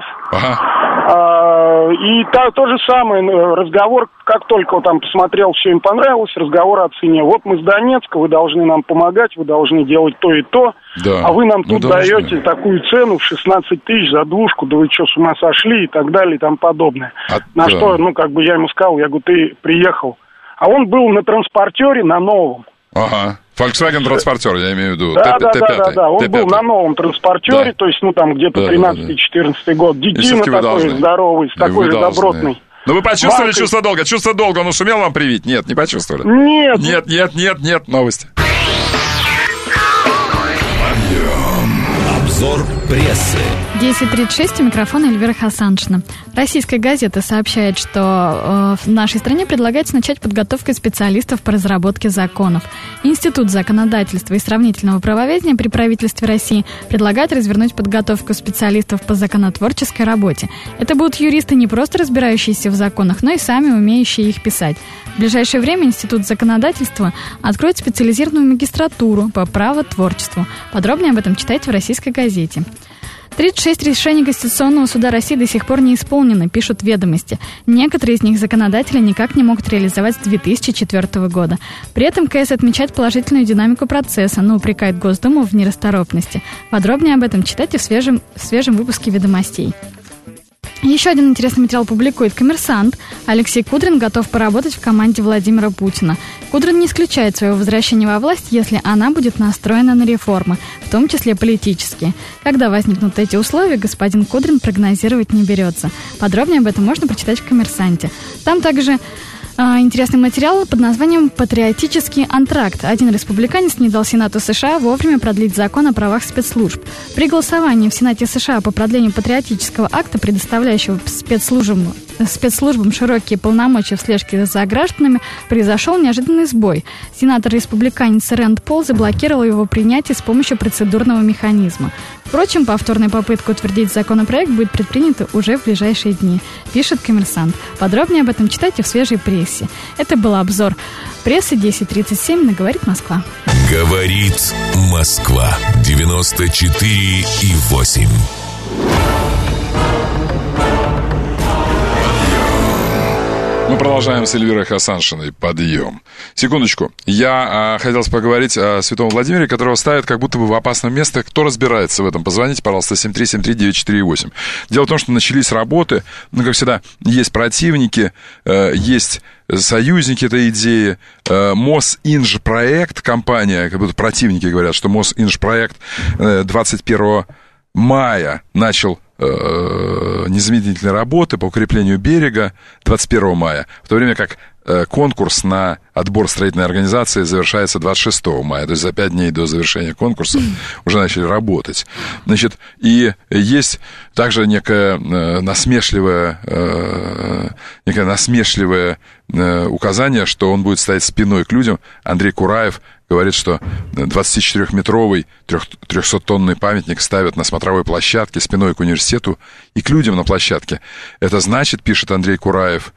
И то же самое, разговор, как только он там посмотрел, все им понравилось, разговор о цене. Вот мы с Донецка, вы должны нам помогать, вы должны делать то и то, а вы нам тут даете такую цену в 16 тысяч за двушку, да вы что, с ума сошли, и так далее, и тому подобное. На что, я ему сказал, я говорю, ты приехал. А он был на транспортере, на новом. Ага. Volkswagen транспортер, я имею в виду. Да. Он был на новом транспортере, то есть, где-то 13-14 год. Детина такой здоровый, такой же добротный. Но вы почувствовали чувство долга? Чувство долга он сумел вам привить? Нет, не почувствовали? Нет. Новости. Обзор прессы. 10:36, у микрофона Эльвира Хасаншина. Российская газета сообщает, что в нашей стране предлагается начать подготовку специалистов по разработке законов. Институт законодательства и сравнительного правоведения при правительстве России предлагает развернуть подготовку специалистов по законотворческой работе. Это будут юристы, не просто разбирающиеся в законах, но и сами умеющие их писать. В ближайшее время Институт законодательства откроет специализированную магистратуру по правотворчеству. Подробнее об этом читайте в российской газете. 36 решений Конституционного суда России до сих пор не исполнены, пишут «Ведомости». Некоторые из них законодатели никак не могут реализовать с 2004 года. При этом КС отмечает положительную динамику процесса, но упрекает Госдуму в нерасторопности. Подробнее об этом читайте в свежем выпуске «Ведомостей». Еще один интересный материал публикует «Коммерсант». Алексей Кудрин готов поработать в команде Владимира Путина. Кудрин не исключает своего возвращения во власть, если она будет настроена на реформы, в том числе политические. Когда возникнут эти условия, господин Кудрин прогнозировать не берется. Подробнее об этом можно прочитать в «Коммерсанте». Там также Интересный материал под названием «Патриотический антракт». Один республиканец не дал Сенату США вовремя продлить закон о правах спецслужб. При голосовании в Сенате США по продлению патриотического акта, предоставляющего спецслужбам широкие полномочия в слежке за гражданами, произошел неожиданный сбой. Сенатор-республиканец Рэнд Пол заблокировал его принятие с помощью процедурного механизма. Впрочем, повторная попытка утвердить законопроект будет предпринята уже в ближайшие дни, пишет «Коммерсант». Подробнее об этом читайте в свежей прессе. Это был обзор прессы 10:37 на «Говорит Москва». Говорит Москва. 94,8. Мы продолжаем с Эльвирой Хасаншиной. Подъем. Секундочку. Я хотел поговорить о святом Владимире, которого ставят как будто бы в опасное место. Кто разбирается в этом? Позвоните, пожалуйста, 7373948. Дело в том, что начались работы. Как всегда, есть противники, есть союзники этой идеи. Мосинжпроект, компания, как будто противники говорят, что Мосинжпроект 21 мая начал незамедлительные работы по укреплению берега 21 мая, в то время как конкурс на отбор строительной организации завершается 26 мая, то есть за 5 дней до завершения конкурса уже начали работать. Значит, и есть также некое насмешливое указание, что он будет стоять спиной к людям. Андрей Кураев говорит, что 24-метровый 300-тонный памятник ставят на смотровой площадке спиной к университету и к людям на площадке. Это значит, пишет Андрей Кураев,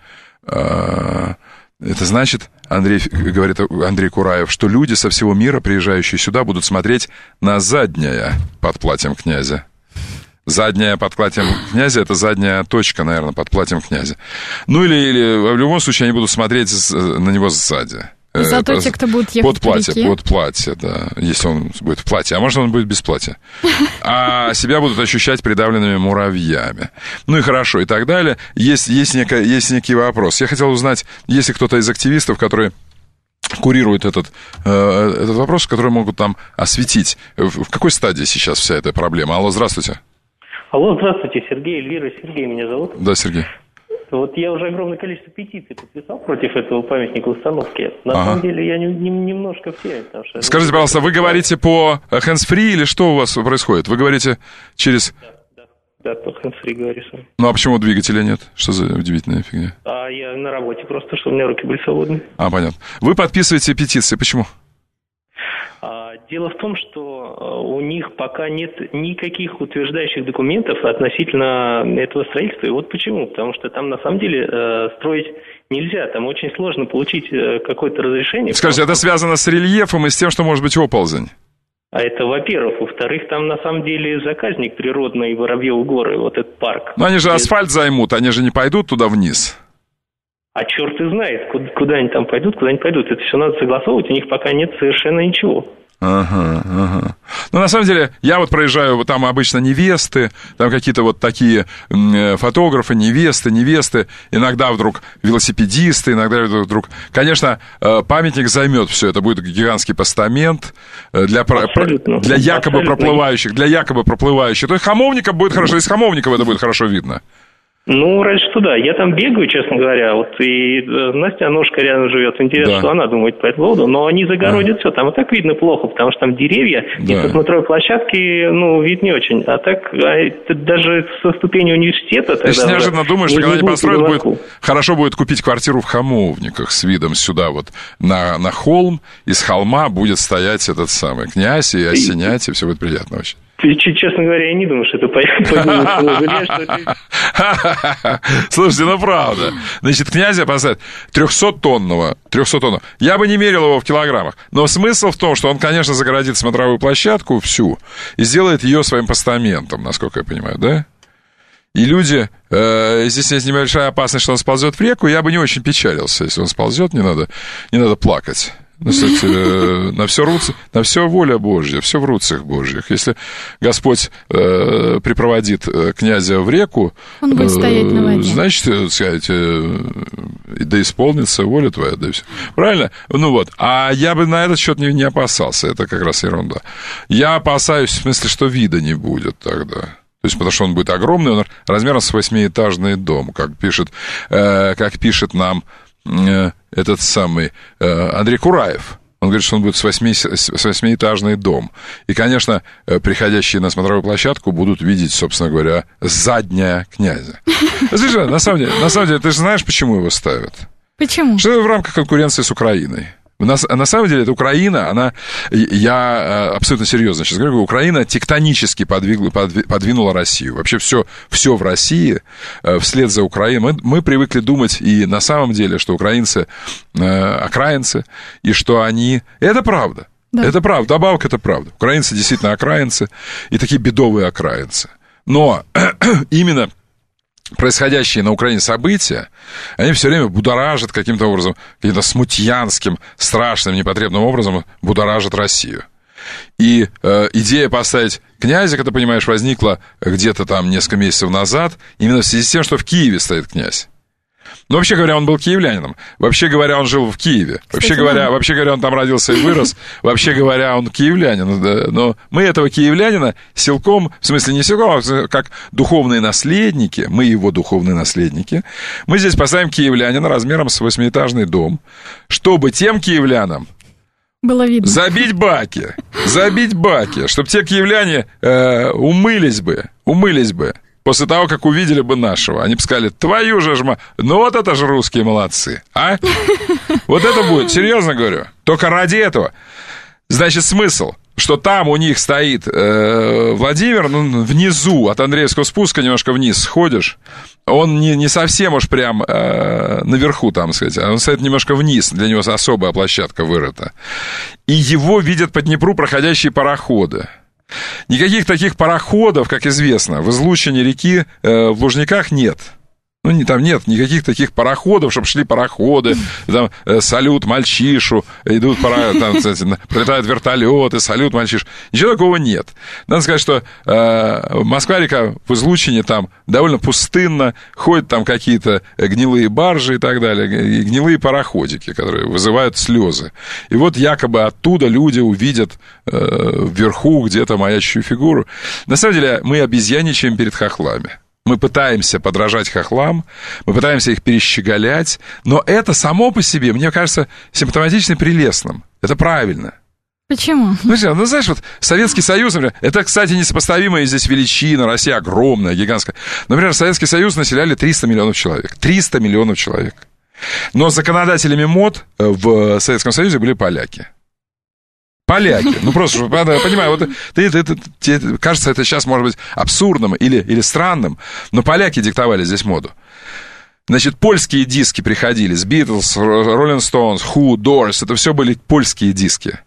это значит, говорит Андрей Кураев, что люди со всего мира, приезжающие сюда, будут смотреть на заднее под платьем князя. Задняя под платьем князя — это задняя точка, наверное, под платьем князя. Ну или в любом случае они будут смотреть на него сзади. Зато те, кто будет ехать под платье, да, если он будет в платье. А может, он будет без платья. А себя будут ощущать придавленными муравьями. Ну и хорошо, и так далее. Есть некий вопрос. Я хотел узнать, есть ли кто-то из активистов, которые курируют этот вопрос, который могут там осветить. В какой стадии сейчас вся эта проблема? Алло, здравствуйте. Алло, здравствуйте, Сергей, Эльвира, Сергей меня зовут. Да, Сергей. Вот я уже огромное количество петиций подписал против этого памятника установки. На самом деле я немножко в теме. Скажите, пожалуйста, вы говорите по hands-free или что у вас происходит? Вы говорите через... Да, по hands-free говорю сам. Ну а почему двигателя нет? Что за удивительная фигня? Я на работе просто, чтобы у меня руки были свободны. Понятно. Вы подписываете петиции, почему? Дело в том, что у них пока нет никаких утверждающих документов относительно этого строительства. И вот почему. Потому что там на самом деле строить нельзя. Там очень сложно получить какое-то разрешение. Скажите, это связано с рельефом и с тем, что может быть оползень? А это, во-первых. Во-вторых, там на самом деле заказник природный Воробьевы горы, вот этот парк. Но они же асфальт займут, они же не пойдут туда вниз. А черт и знает, куда они там пойдут, куда они пойдут. Это все надо согласовывать, у них пока нет совершенно ничего. Ага. Ну, на самом деле, я вот проезжаю, там обычно невесты, там какие-то вот такие фотографы, невесты, иногда вдруг велосипедисты, иногда вдруг... Конечно, памятник займет все, это будет гигантский постамент для якобы проплывающих, То есть Хамовников будет хорошо, из Хамовникова это будет хорошо видно. Ну, раньше туда. Я там бегаю, честно говоря. Вот и Настя Аношка рядом живет. Интересно, что она думает по этому поводу. Но они загородят все. Там и так видно плохо, потому что там деревья. И со смотровой площадки, вид не очень. А так, даже со ступени университета... Ты же неожиданно думаешь, что когда они построят, хорошо будет купить квартиру в Хамовниках с видом сюда вот на холм. И с холма будет стоять этот самый князь и осенять, и все будет приятно вообще. Честно говоря, я не думаю, что это пойдет. Слушайте, правда. Значит, князя поставят 300-тонного. Я бы не мерил его в килограммах. Но смысл в том, что он, конечно, загородит смотровую площадку всю и сделает ее своим постаментом, насколько я понимаю, да? И люди... здесь есть небольшая опасность, что он сползет в реку. Я бы не очень печалился, если он сползет, не надо плакать. На все воля Божья, все в руцах Божьих. Если Господь припроводит князя в реку, он будет стоять на воде. Значит, сказать, да исполнится воля твоя, да и все. Правильно? А я бы на этот счет не опасался. Это как раз ерунда. Я опасаюсь, в смысле, что вида не будет тогда. То есть, потому что он будет огромный, он размером с 8-этажный дом, как пишет нам этот самый Андрей Кураев. Он говорит, что он будет с 8-этажный дом. И, конечно, приходящие на смотровую площадку будут видеть, собственно говоря, задняя князя. Слушай, на самом деле, ты же знаешь, почему его ставят? Почему? Что это в рамках конкуренции с Украиной. На самом деле, это Украина, я абсолютно серьезно сейчас говорю, Украина тектонически подвинула Россию. Вообще все в России вслед за Украиной. Мы привыкли думать и на самом деле, что украинцы окраинцы, и что они... Это правда. Да. Это правда. Добавка — это правда. Украинцы действительно окраинцы, и такие бедовые окраинцы. Но именно... происходящие на Украине события, они все время будоражат каким-то образом, каким-то смутьянским, страшным, непотребным образом будоражат Россию. И идея поставить князя, как ты понимаешь, возникла где-то там несколько месяцев назад, именно в связи с тем, что в Киеве стоит князь. Ну, вообще говоря, он был киевлянином. Вообще говоря, он жил в Киеве. Вообще говоря, он там родился и вырос. Вообще говоря, он киевлянин. Да? Но мы этого киевлянина силком, в смысле не силком, а как духовные наследники, мы его духовные наследники, мы здесь поставим киевлянина размером с 8-этажный дом, чтобы тем киевлянам было видно. Забить баки, чтобы те киевляне умылись бы. После того, как увидели бы нашего, они бы сказали, твою же жма, ну вот это же русские молодцы, а? Вот это будет, серьезно говорю, только ради этого. Значит, смысл, что там у них стоит Владимир, внизу, от Андреевского спуска немножко вниз сходишь, он не совсем уж прям наверху, там сказать, он стоит немножко вниз, для него особая площадка вырыта. И его видят по Днепру проходящие пароходы. Никаких таких пароходов, как известно, в излучине реки в Лужниках нет. Там нет никаких таких пароходов, чтобы шли пароходы, там, салют мальчишу, идут, там, кстати, прилетают вертолеты, салют мальчишу. Ничего такого нет. Надо сказать, что Москва-река в излучине там довольно пустынно, ходят там какие-то гнилые баржи и так далее, и гнилые пароходики, которые вызывают слезы. И вот якобы оттуда люди увидят вверху где-то маячущую фигуру. На самом деле мы обезьяничаем перед хохлами. Мы пытаемся подражать хохлам, мы пытаемся их перещеголять, но это само по себе, мне кажется, симптоматично прелестным. Это правильно. Почему? Знаешь, вот Советский Союз, например, это, кстати, несопоставимая здесь величина, Россия огромная, гигантская. Например, Советский Союз населяли 300 миллионов человек. 300 миллионов человек. Но законодателями мод в Советском Союзе были поляки. Поляки. Просто, понимаю, вот тебе кажется, это сейчас может быть абсурдным или странным, но поляки диктовали здесь моду. Значит, польские диски приходили с Beatles, Rolling Stones, Who, Doors, это все были польские диски,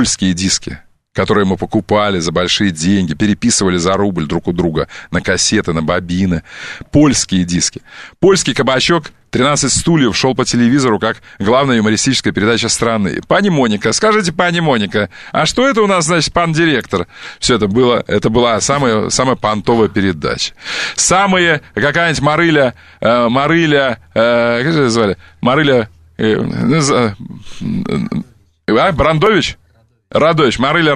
которые мы покупали за большие деньги, переписывали за рубль друг у друга на кассеты, на бобины. Польские диски. Польский кабачок 13 стульев шел по телевизору как главная юмористическая передача страны. Пани Моника, скажите, пани Моника, а что это у нас, значит, пан директор? Все это была самая понтовая передача. Какая-нибудь Марыля, как же ее звали? Марыля, Брандович? Марыся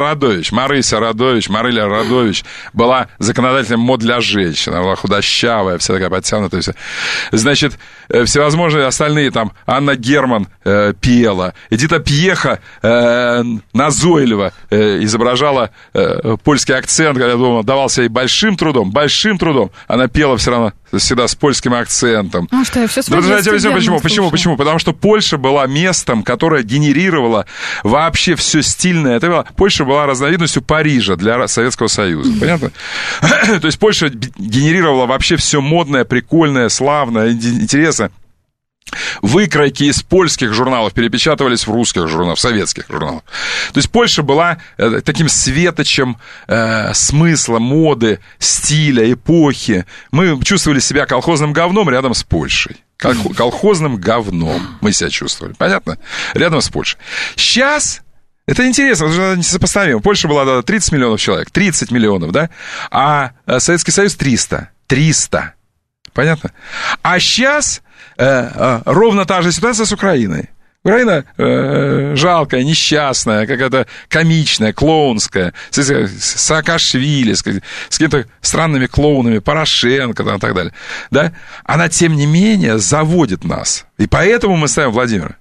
Радович была законодателем мод для женщин. Она была худощавая, вся такая подтянутая. Вся. Значит, всевозможные остальные, там, Анна Герман пела, Эдита Пьеха назойливо изображала польский акцент, когда давался ей большим трудом. Она пела все равно всегда с польским акцентом. Я все Почему? Потому что Польша была местом, которое генерировало вообще все стильное. Польша была разновидностью Парижа для Советского Союза. Понятно? То есть Польша генерировала вообще все модное, прикольное, славное, интересное. Выкройки из польских журналов перепечатывались в русских журналах, в советских журналах. То есть Польша была таким светочем смысла, моды, стиля, эпохи. Мы чувствовали себя колхозным говном рядом с Польшей. Колхозным говном мы себя чувствовали. Понятно? Рядом с Польшей. Сейчас... Это интересно, это несопоставимо. Польша была 30 миллионов человек, 30 миллионов, да? А Советский Союз 300. Понятно? А сейчас ровно та же ситуация с Украиной. Украина жалкая, несчастная, какая-то комичная, клоунская, с Саакашвили, с какими-то странными клоунами, Порошенко там, и так далее. Да? Она, тем не менее, заводит нас. И поэтому мы ставим Владимира.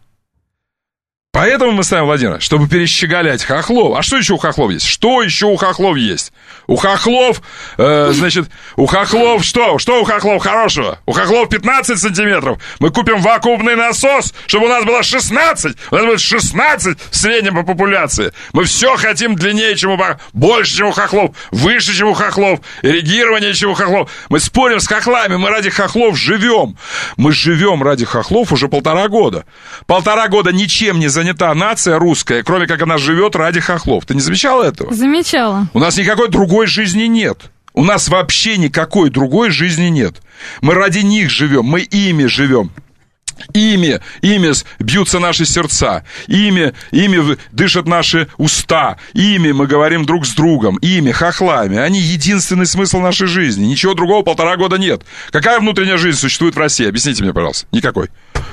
Чтобы перещеголять хохлов. А что еще у хохлов есть? У хохлов, у хохлов что? Что у хохлов хорошего? У хохлов 15 сантиметров. Мы купим вакуумный насос, чтобы у нас было 16. У нас будет 16 в среднем по популяции. Мы все хотим длиннее, больше, чем у хохлов, выше, чем у хохлов, эрегирование, чем у хохлов. Мы спорим с хохлами, мы ради хохлов живем. Мы живем ради хохлов уже 1,5 года. 1,5 года ничем не занята нация русская, кроме как она живет ради хохлов. Ты не замечала этого? Замечала. У нас никакой другой жизни нет. У нас вообще никакой другой жизни нет. Мы ради них живем, мы ими живем. Ими бьются наши сердца, ими дышат наши уста, ими мы говорим друг с другом, ими, хохлами. Они единственный смысл нашей жизни. Ничего другого 1,5 года нет. Какая внутренняя жизнь существует в России? Объясните мне, пожалуйста. Никакой.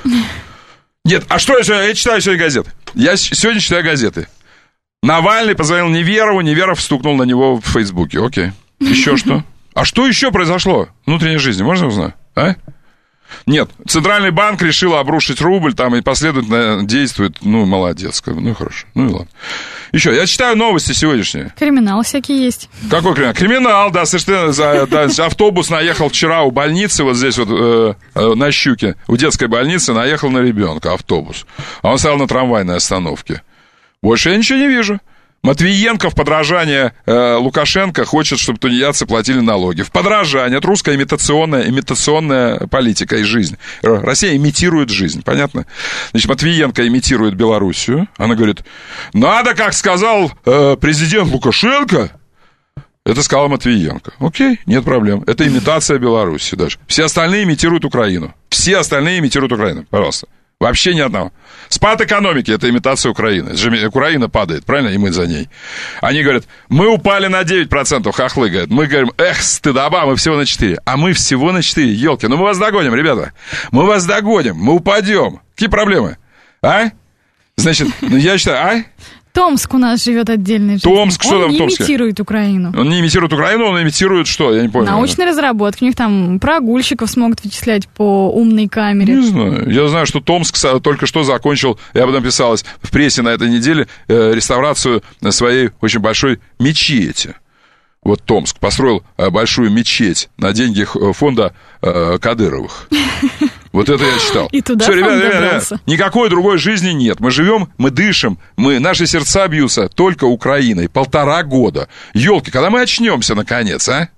Нет, а что я читаю сегодня газеты? Я сегодня читаю газеты. Навальный позвонил Неверову, Неверов стукнул на него в Фейсбуке. Окей. Еще что? А что еще произошло в внутренней жизни? Можно узнать? А? Нет, Центральный банк решил обрушить рубль, там и последовательно действует. Ну, молодец. Ну, хорошо. Ну, и ладно. Еще, я читаю новости сегодняшние. Криминал всякий есть. Какой криминал? Криминал, да, совершенно. Автобус наехал вчера у больницы, вот здесь вот на Щуке, у детской больницы, наехал на ребенка автобус. А он стоял на трамвайной остановке. Больше я ничего не вижу. Матвиенко в подражание Лукашенко хочет, чтобы тунеядцы платили налоги. В подражание. Это русская имитационная политика и жизнь. Россия имитирует жизнь, понятно? Значит, Матвиенко имитирует Белоруссию. Она говорит, надо, как сказал президент Лукашенко. Это сказала Матвиенко. Окей, нет проблем. Это имитация Беларуси даже. Все остальные имитируют Украину. Пожалуйста. Вообще ни одного. Спад экономики – это имитация Украины. Это же Украина падает, правильно? И мы за ней. Они говорят, мы упали на 9%, хохлы говорят. Мы говорим, стыдоба, мы всего на 4%. А мы всего на 4%, елки. Ну мы вас догоним, ребята. Мы упадем. Какие проблемы? А? Значит, я считаю, Томск у нас живет отдельной жизнью. Томск, что там в Томске? Он не имитирует Украину. Он не имитирует Украину, он имитирует что? Я не понял. Научные разработки. У них там прогульщиков смогут вычислять по умной камере. Не знаю. Я знаю, что Томск только что закончил, я об этом писалось в прессе на этой неделе, реставрацию своей очень большой мечети. Вот Томск построил большую мечеть на деньги фонда Кадыровых. Вот это я читал. И туда все, ребята, никакой другой жизни нет. Мы живем, мы дышим, наши сердца бьются только Украиной. 1,5 года. Ёлки, когда мы очнемся наконец, а?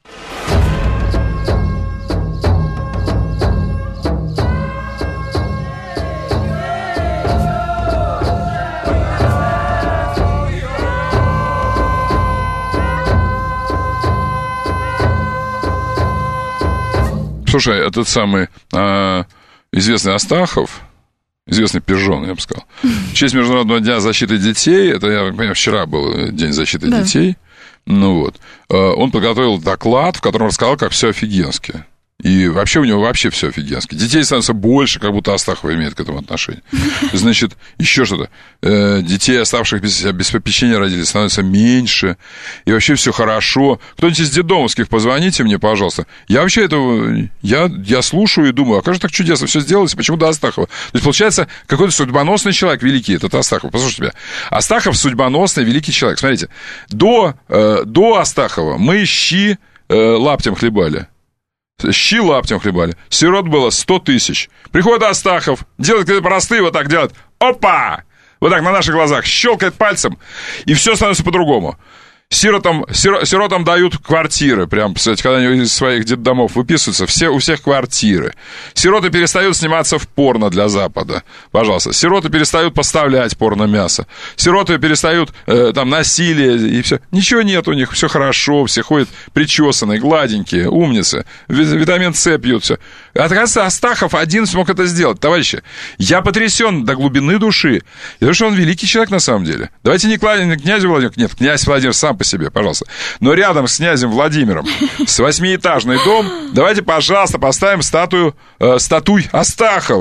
Слушай, этот самый известный Астахов, известный пижон, я бы сказал, в честь Международного дня защиты детей, это, я понимаю, вчера был День защиты детей, он подготовил доклад, в котором рассказал, как все офигенски. И вообще у него вообще все офигенски. Детей становится больше, как будто Астахов имеет к этому отношение. Значит, еще что-то. Детей, оставших без попечения родителей, становится меньше. И вообще все хорошо. Кто-нибудь из детдомовских, позвоните мне, пожалуйста. Я вообще я слушаю и думаю, а как же так чудесно все сделалось, почему до Астахова? То есть, получается, какой-то судьбоносный человек великий, этот Астахов. Послушайте меня. Астахов судьбоносный великий человек. Смотрите, до Астахова мы щи лаптем хлебали. Щи лаптем хлебали. Сирот было 100 тысяч. Приходит Астахов, делает какие-то простые, вот так делает. Опа! Вот так на наших глазах щелкает пальцем, и все становится по-другому. Сиротам дают квартиры, прям, кстати, когда они из своих детдомов выписываются, у всех квартиры. Сироты перестают сниматься в порно для Запада, пожалуйста. Сироты перестают поставлять порно-мясо. Сироты перестают, насилие и все. Ничего нет у них, все хорошо, все ходят причесанные, гладенькие, умницы. Витамин С пьют, все. Оказывается, Астахов один смог это сделать. Товарищи, я потрясен до глубины души. Потому что он великий человек на самом деле. Давайте не князь Владимир, нет, князь Владимир сам по себе, пожалуйста. Но рядом с князем Владимиром, с 8-этажный дом, давайте, пожалуйста, поставим статуй Астахова.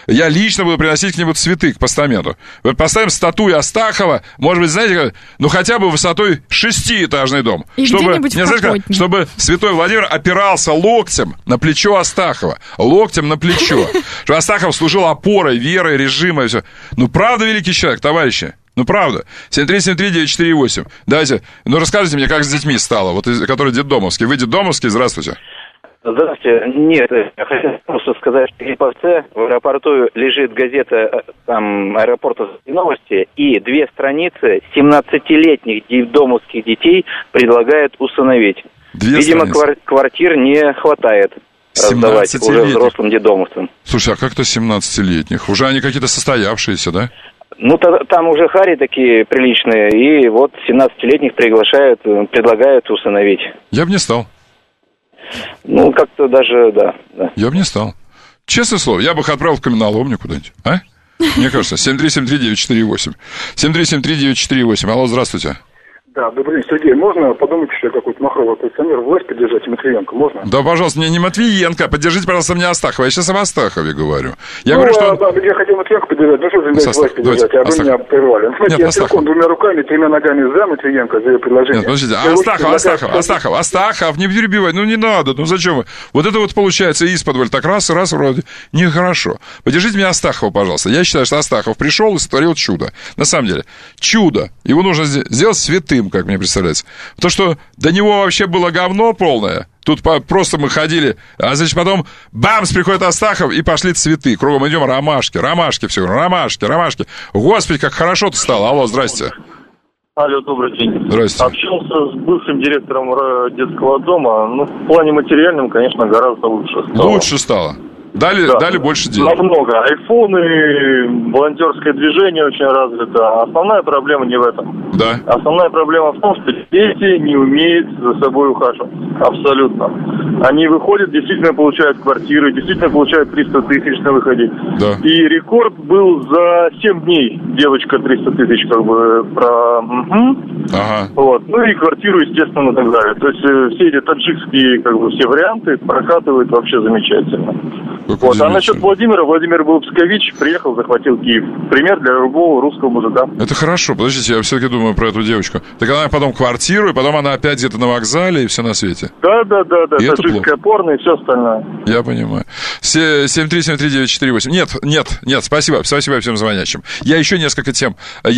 я лично буду приносить к нему цветы к постаменту. Вот поставим статую Астахова, может быть, знаете, ну хотя бы высотой 6-этажный дом. И чтобы святой Владимир опирался локтем на плечо Астахова. Локтем на плечо. Что Астахов служил опорой, верой, режима и все. Ну, правда, великий человек, товарищи? Ну, правда. 7373948. Давайте, ну, расскажите мне, как с детьми стало, вот, которые детдомовские. Вы детдомовские, здравствуйте. Здравствуйте. Нет, я хотел просто сказать, что в Липовце в аэропорту лежит газета там, аэропорта «Новости», и 2 страницы 17-летних детдомовских детей предлагают усыновить. Видимо, квартир не хватает раздавать уже взрослым детдомовцам. Слушай, а как-то 17-летних? Уже они какие-то состоявшиеся, да? Ну, там уже хари такие приличные, и вот 17-летних предлагают усыновить. Я бы не стал. Ну, как-то даже, да. Я бы не стал. Честное слово, я бы их отправил в каменоломню куда-нибудь, а? Мне кажется, 7373948. 7373948. Алло, здравствуйте. Да, добрый день, Сергей. Можно подумать, что я какой-то махровый оппозиционер, власть поддержать, Матвиенко, можно? Да, пожалуйста, не Матвиенко, поддержите, пожалуйста, мне Астахова. Я сейчас об Астахове говорю. Я говорю, что... Да, я хотел Матвиенко поддержать, ну что же власть поддержать, а вы меня прервали. Ну, смотрите, я целиком 2 руками, 3 ногами за Матвиенко, за ее предложение. Нет, подождите, Астахов, не перебивай, ну не надо, ну зачем вы? Вот это вот получается исподволь, так раз вроде нехорошо. Поддержите меня Астахова, пожалуйста. Я считаю, что Астахов пришел и сотворил чудо. На самом деле, чудо. Его нужно сделать святым, как мне представляется. То, что до него вообще было говно полное, тут просто мы ходили, а значит потом бамс, приходит Астахов, и пошли цветы. Кругом идем, ромашки, все, ромашки. Господи, как хорошо-то стало. Алло, здрасте. Алло, добрый день. Здрасте. Общался с бывшим директором детского дома. Ну, в плане материальном, конечно, гораздо лучше стало. Лучше стало. Дали больше денег. Намного. Айфоны, волонтерское движение очень развито. Основная проблема не в этом. Да. Основная проблема в том, что дети не умеют за собой ухаживать. Абсолютно. Они выходят, действительно получают квартиры, действительно получают 300 тысяч на выходе. Да. И рекорд был за 7 дней. Девочка 300 тысяч как бы про... Ага. Вот. Ну и квартиру, естественно, и так далее. То есть все эти таджикские как бы все варианты прокатывают вообще замечательно. Вот. А насчет Владимира, Владимир был пскович, приехал, захватил Киев. Пример для любого русского мужика. Это хорошо, подождите, я все-таки думаю про эту девочку. Так она потом квартиру, и потом она опять где-то на вокзале, и все на свете. Да, таджикское порно и все остальное. Я понимаю. 7373948. Нет, спасибо всем звонящим. Я еще несколько тем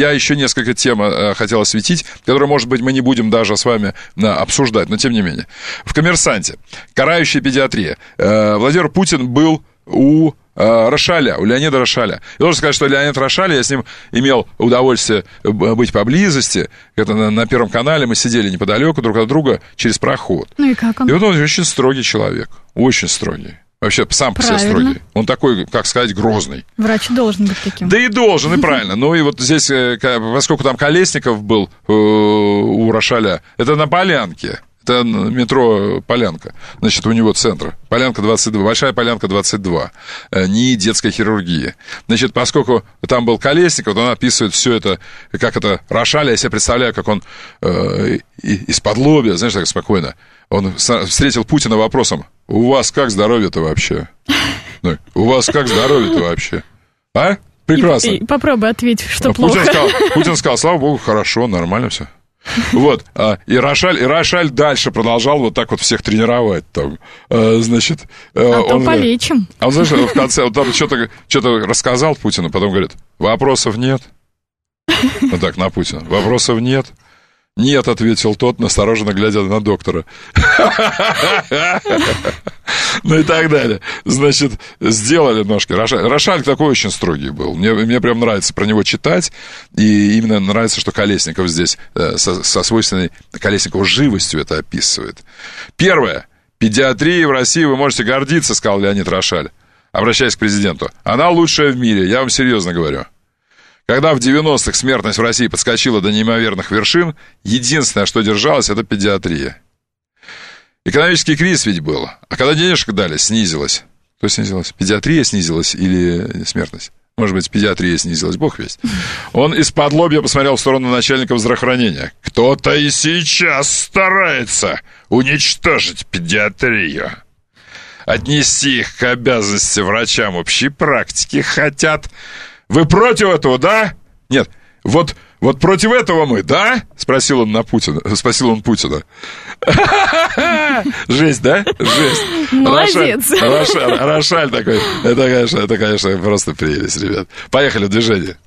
хотел осветить, которые, может быть, мы не будем даже с вами обсуждать, но тем не менее. В «Коммерсанте» карающая педиатрия. Владимир Путин был у Рошаля, у Леонида Рошаля. Я должен сказать, что Леонид Рошаль, я с ним имел удовольствие быть поблизости. Это на Первом канале мы сидели неподалеку друг от друга через проход. Ну и как он? И вот он очень строгий человек, очень строгий. Вообще сам по себе строгий. Он такой, как сказать, грозный. Врач должен быть таким. Да и должен, и правильно. Ну и вот здесь, поскольку там Колесников был у Рошаля, это на Полянке. Это метро Полянка. Значит, у него центр. Полянка 22. Большая Полянка 22. НИИ детской хирургии. Значит, поскольку там был Колесников, он описывает все это, как это Рошаль. Я себе представляю, как он из-под лобья, знаешь, так спокойно. Он встретил Путина вопросом: у вас как здоровье-то вообще? У вас как здоровье-то вообще? А? Прекрасно. И попробуй ответь, что плохо. Путин сказал, слава богу, хорошо, нормально все. Вот, и Рошаль дальше продолжал вот так вот всех тренировать там, значит... то полечим. А он, знаешь, в конце он там что-то рассказал Путину, потом говорит, вопросов нет. Вот так, на Путина. Вопросов нет. Нет, ответил тот, настороженно глядя на доктора. Ну и так далее. Значит, сделали ножки. Рошаль такой очень строгий был. Мне прям нравится про него читать. И именно нравится, что Колесников здесь со свойственной Колесникову живостью это описывает. Первое. Педиатрией в России вы можете гордиться, сказал Леонид Рошаль, обращаясь к президенту. Она лучшая в мире, я вам серьезно говорю. Когда в 90-х смертность в России подскочила до неимоверных вершин, единственное, что держалось, это педиатрия. Экономический кризис ведь был. А когда денежек дали, снизилось. Кто снизилось? Педиатрия снизилась или смертность? Может быть, педиатрия снизилась, бог весть. Он из-под лобья посмотрел в сторону начальника здравоохранения. Кто-то и сейчас старается уничтожить педиатрию. отнести их к обязанности врачам общей практики хотят. Вы против этого, да? Нет. Вот против этого мы, да? Спросил он Путина. Жесть, да? Жесть. Молодец. Рошаль такой. Это, конечно, просто прелесть, ребят. Поехали в движение.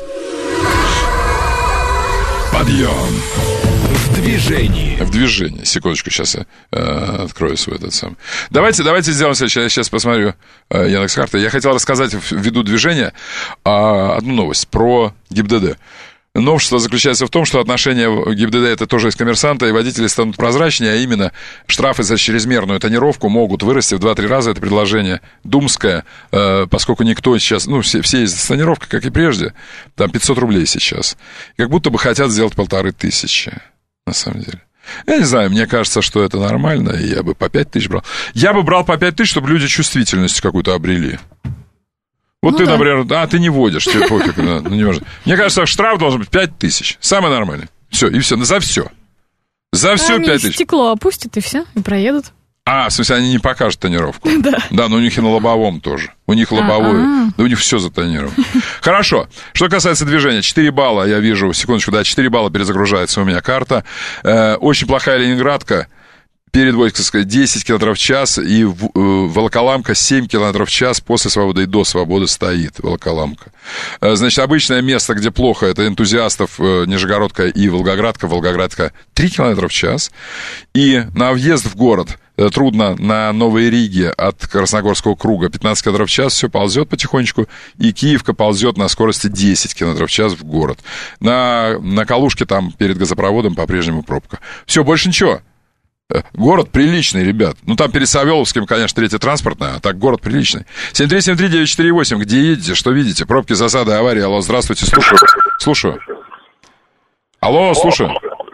Подъем. В движении. Секундочку, сейчас я открою свой этот самый. Давайте сделаем следующее. Я сейчас посмотрю Яндекс.Карты. Я хотел рассказать ввиду движения одну новость про ГИБДД. Новшество заключается в том, что отношения ГИБДД это тоже из коммерсанта, и водители станут прозрачнее, а именно штрафы за чрезмерную тонировку могут вырасти в 2-3 раза. Это предложение думское, поскольку никто сейчас, все ездят с тонировкой, как и прежде, там 500 рублей сейчас. Как будто бы хотят сделать 1500, на самом деле. Я не знаю, мне кажется, что это нормально, и я бы по 5000 брал. Я бы брал по 5000, чтобы люди чувствительность какую-то обрели. Вот ты, например, ты не водишь, тебе пофиг, не можешь. Мне кажется, штраф должен быть 5000. Самый нормальный. Все, и все, за все. За все 5000. Стекло опустят, и все, и проедут. В смысле, они не покажут тонировку. Да, но у них и на лобовом тоже. У них лобовое. Да у них все затонировано. Хорошо. Что касается движения, 4 балла, я вижу, секундочку, 4 балла перезагружается у меня карта. Очень плохая Ленинградка. Перед Войсковской 10 км в час, и Волоколамка 7 км в час после свободы и до свободы стоит Волоколамка. Значит, обычное место, где плохо, это энтузиастов Нижегородка и Волгоградка. Волгоградка 3 км в час. И на въезд в город трудно на Новой Риге от Красногорского круга 15 км в час, все ползет потихонечку, и Киевка ползет на скорости 10 км в час в город. На Калужке там перед газопроводом по-прежнему пробка. Все, больше ничего. Город приличный, ребят. Там перед Савеловским, конечно, третья транспортная, а так город приличный. 7373948, где едете, что видите? Пробки, засады, аварии. Алло, здравствуйте, слушаю. Алло, слушаю.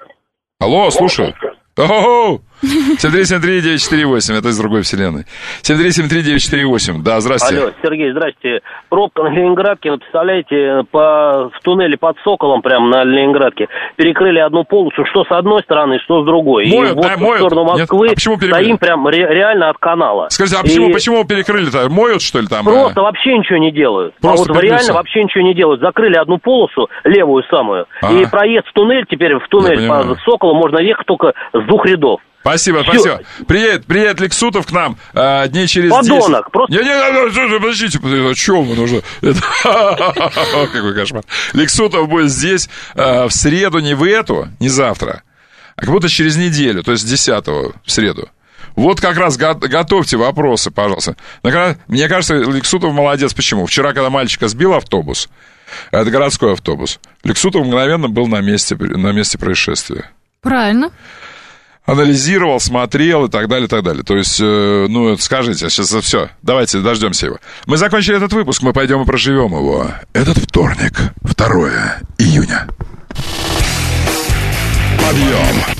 7373948, это из другой вселенной. 7373948, да, здравствуйте. Алло, Сергей, здрасте. Пробка на Ленинградке, представляете, в туннеле под Соколом, прямо на Ленинградке, перекрыли одну полосу, что с одной стороны, что с другой. Моют, и в сторону Москвы стоим прям реально от канала. Скажите, почему перекрыли-то? Моют, что ли, там? Просто вообще ничего не делают. Реально вообще ничего не делают. Закрыли одну полосу, левую самую, и проезд в туннель, теперь в туннель по Соколу можно ехать только с 2 рядов. Спасибо. Приедет Лексутов к нам дней через 10. Подонок, просто... Не, подождите, о чем вы нужно? Какой кошмар. Лексутов будет здесь в среду, не в эту, не завтра, а как будто через неделю, то есть 10-го в среду. Вот как раз готовьте вопросы, пожалуйста. Мне кажется, Лексутов молодец. Почему? Вчера, когда мальчика сбил автобус, это городской автобус, Лексутов мгновенно был на месте происшествия. Правильно. Анализировал, смотрел и так далее, и так далее. То есть, скажите, сейчас все, давайте дождемся его. Мы закончили этот выпуск, мы пойдем и проживем его. Этот вторник, 2 июня. Подъем!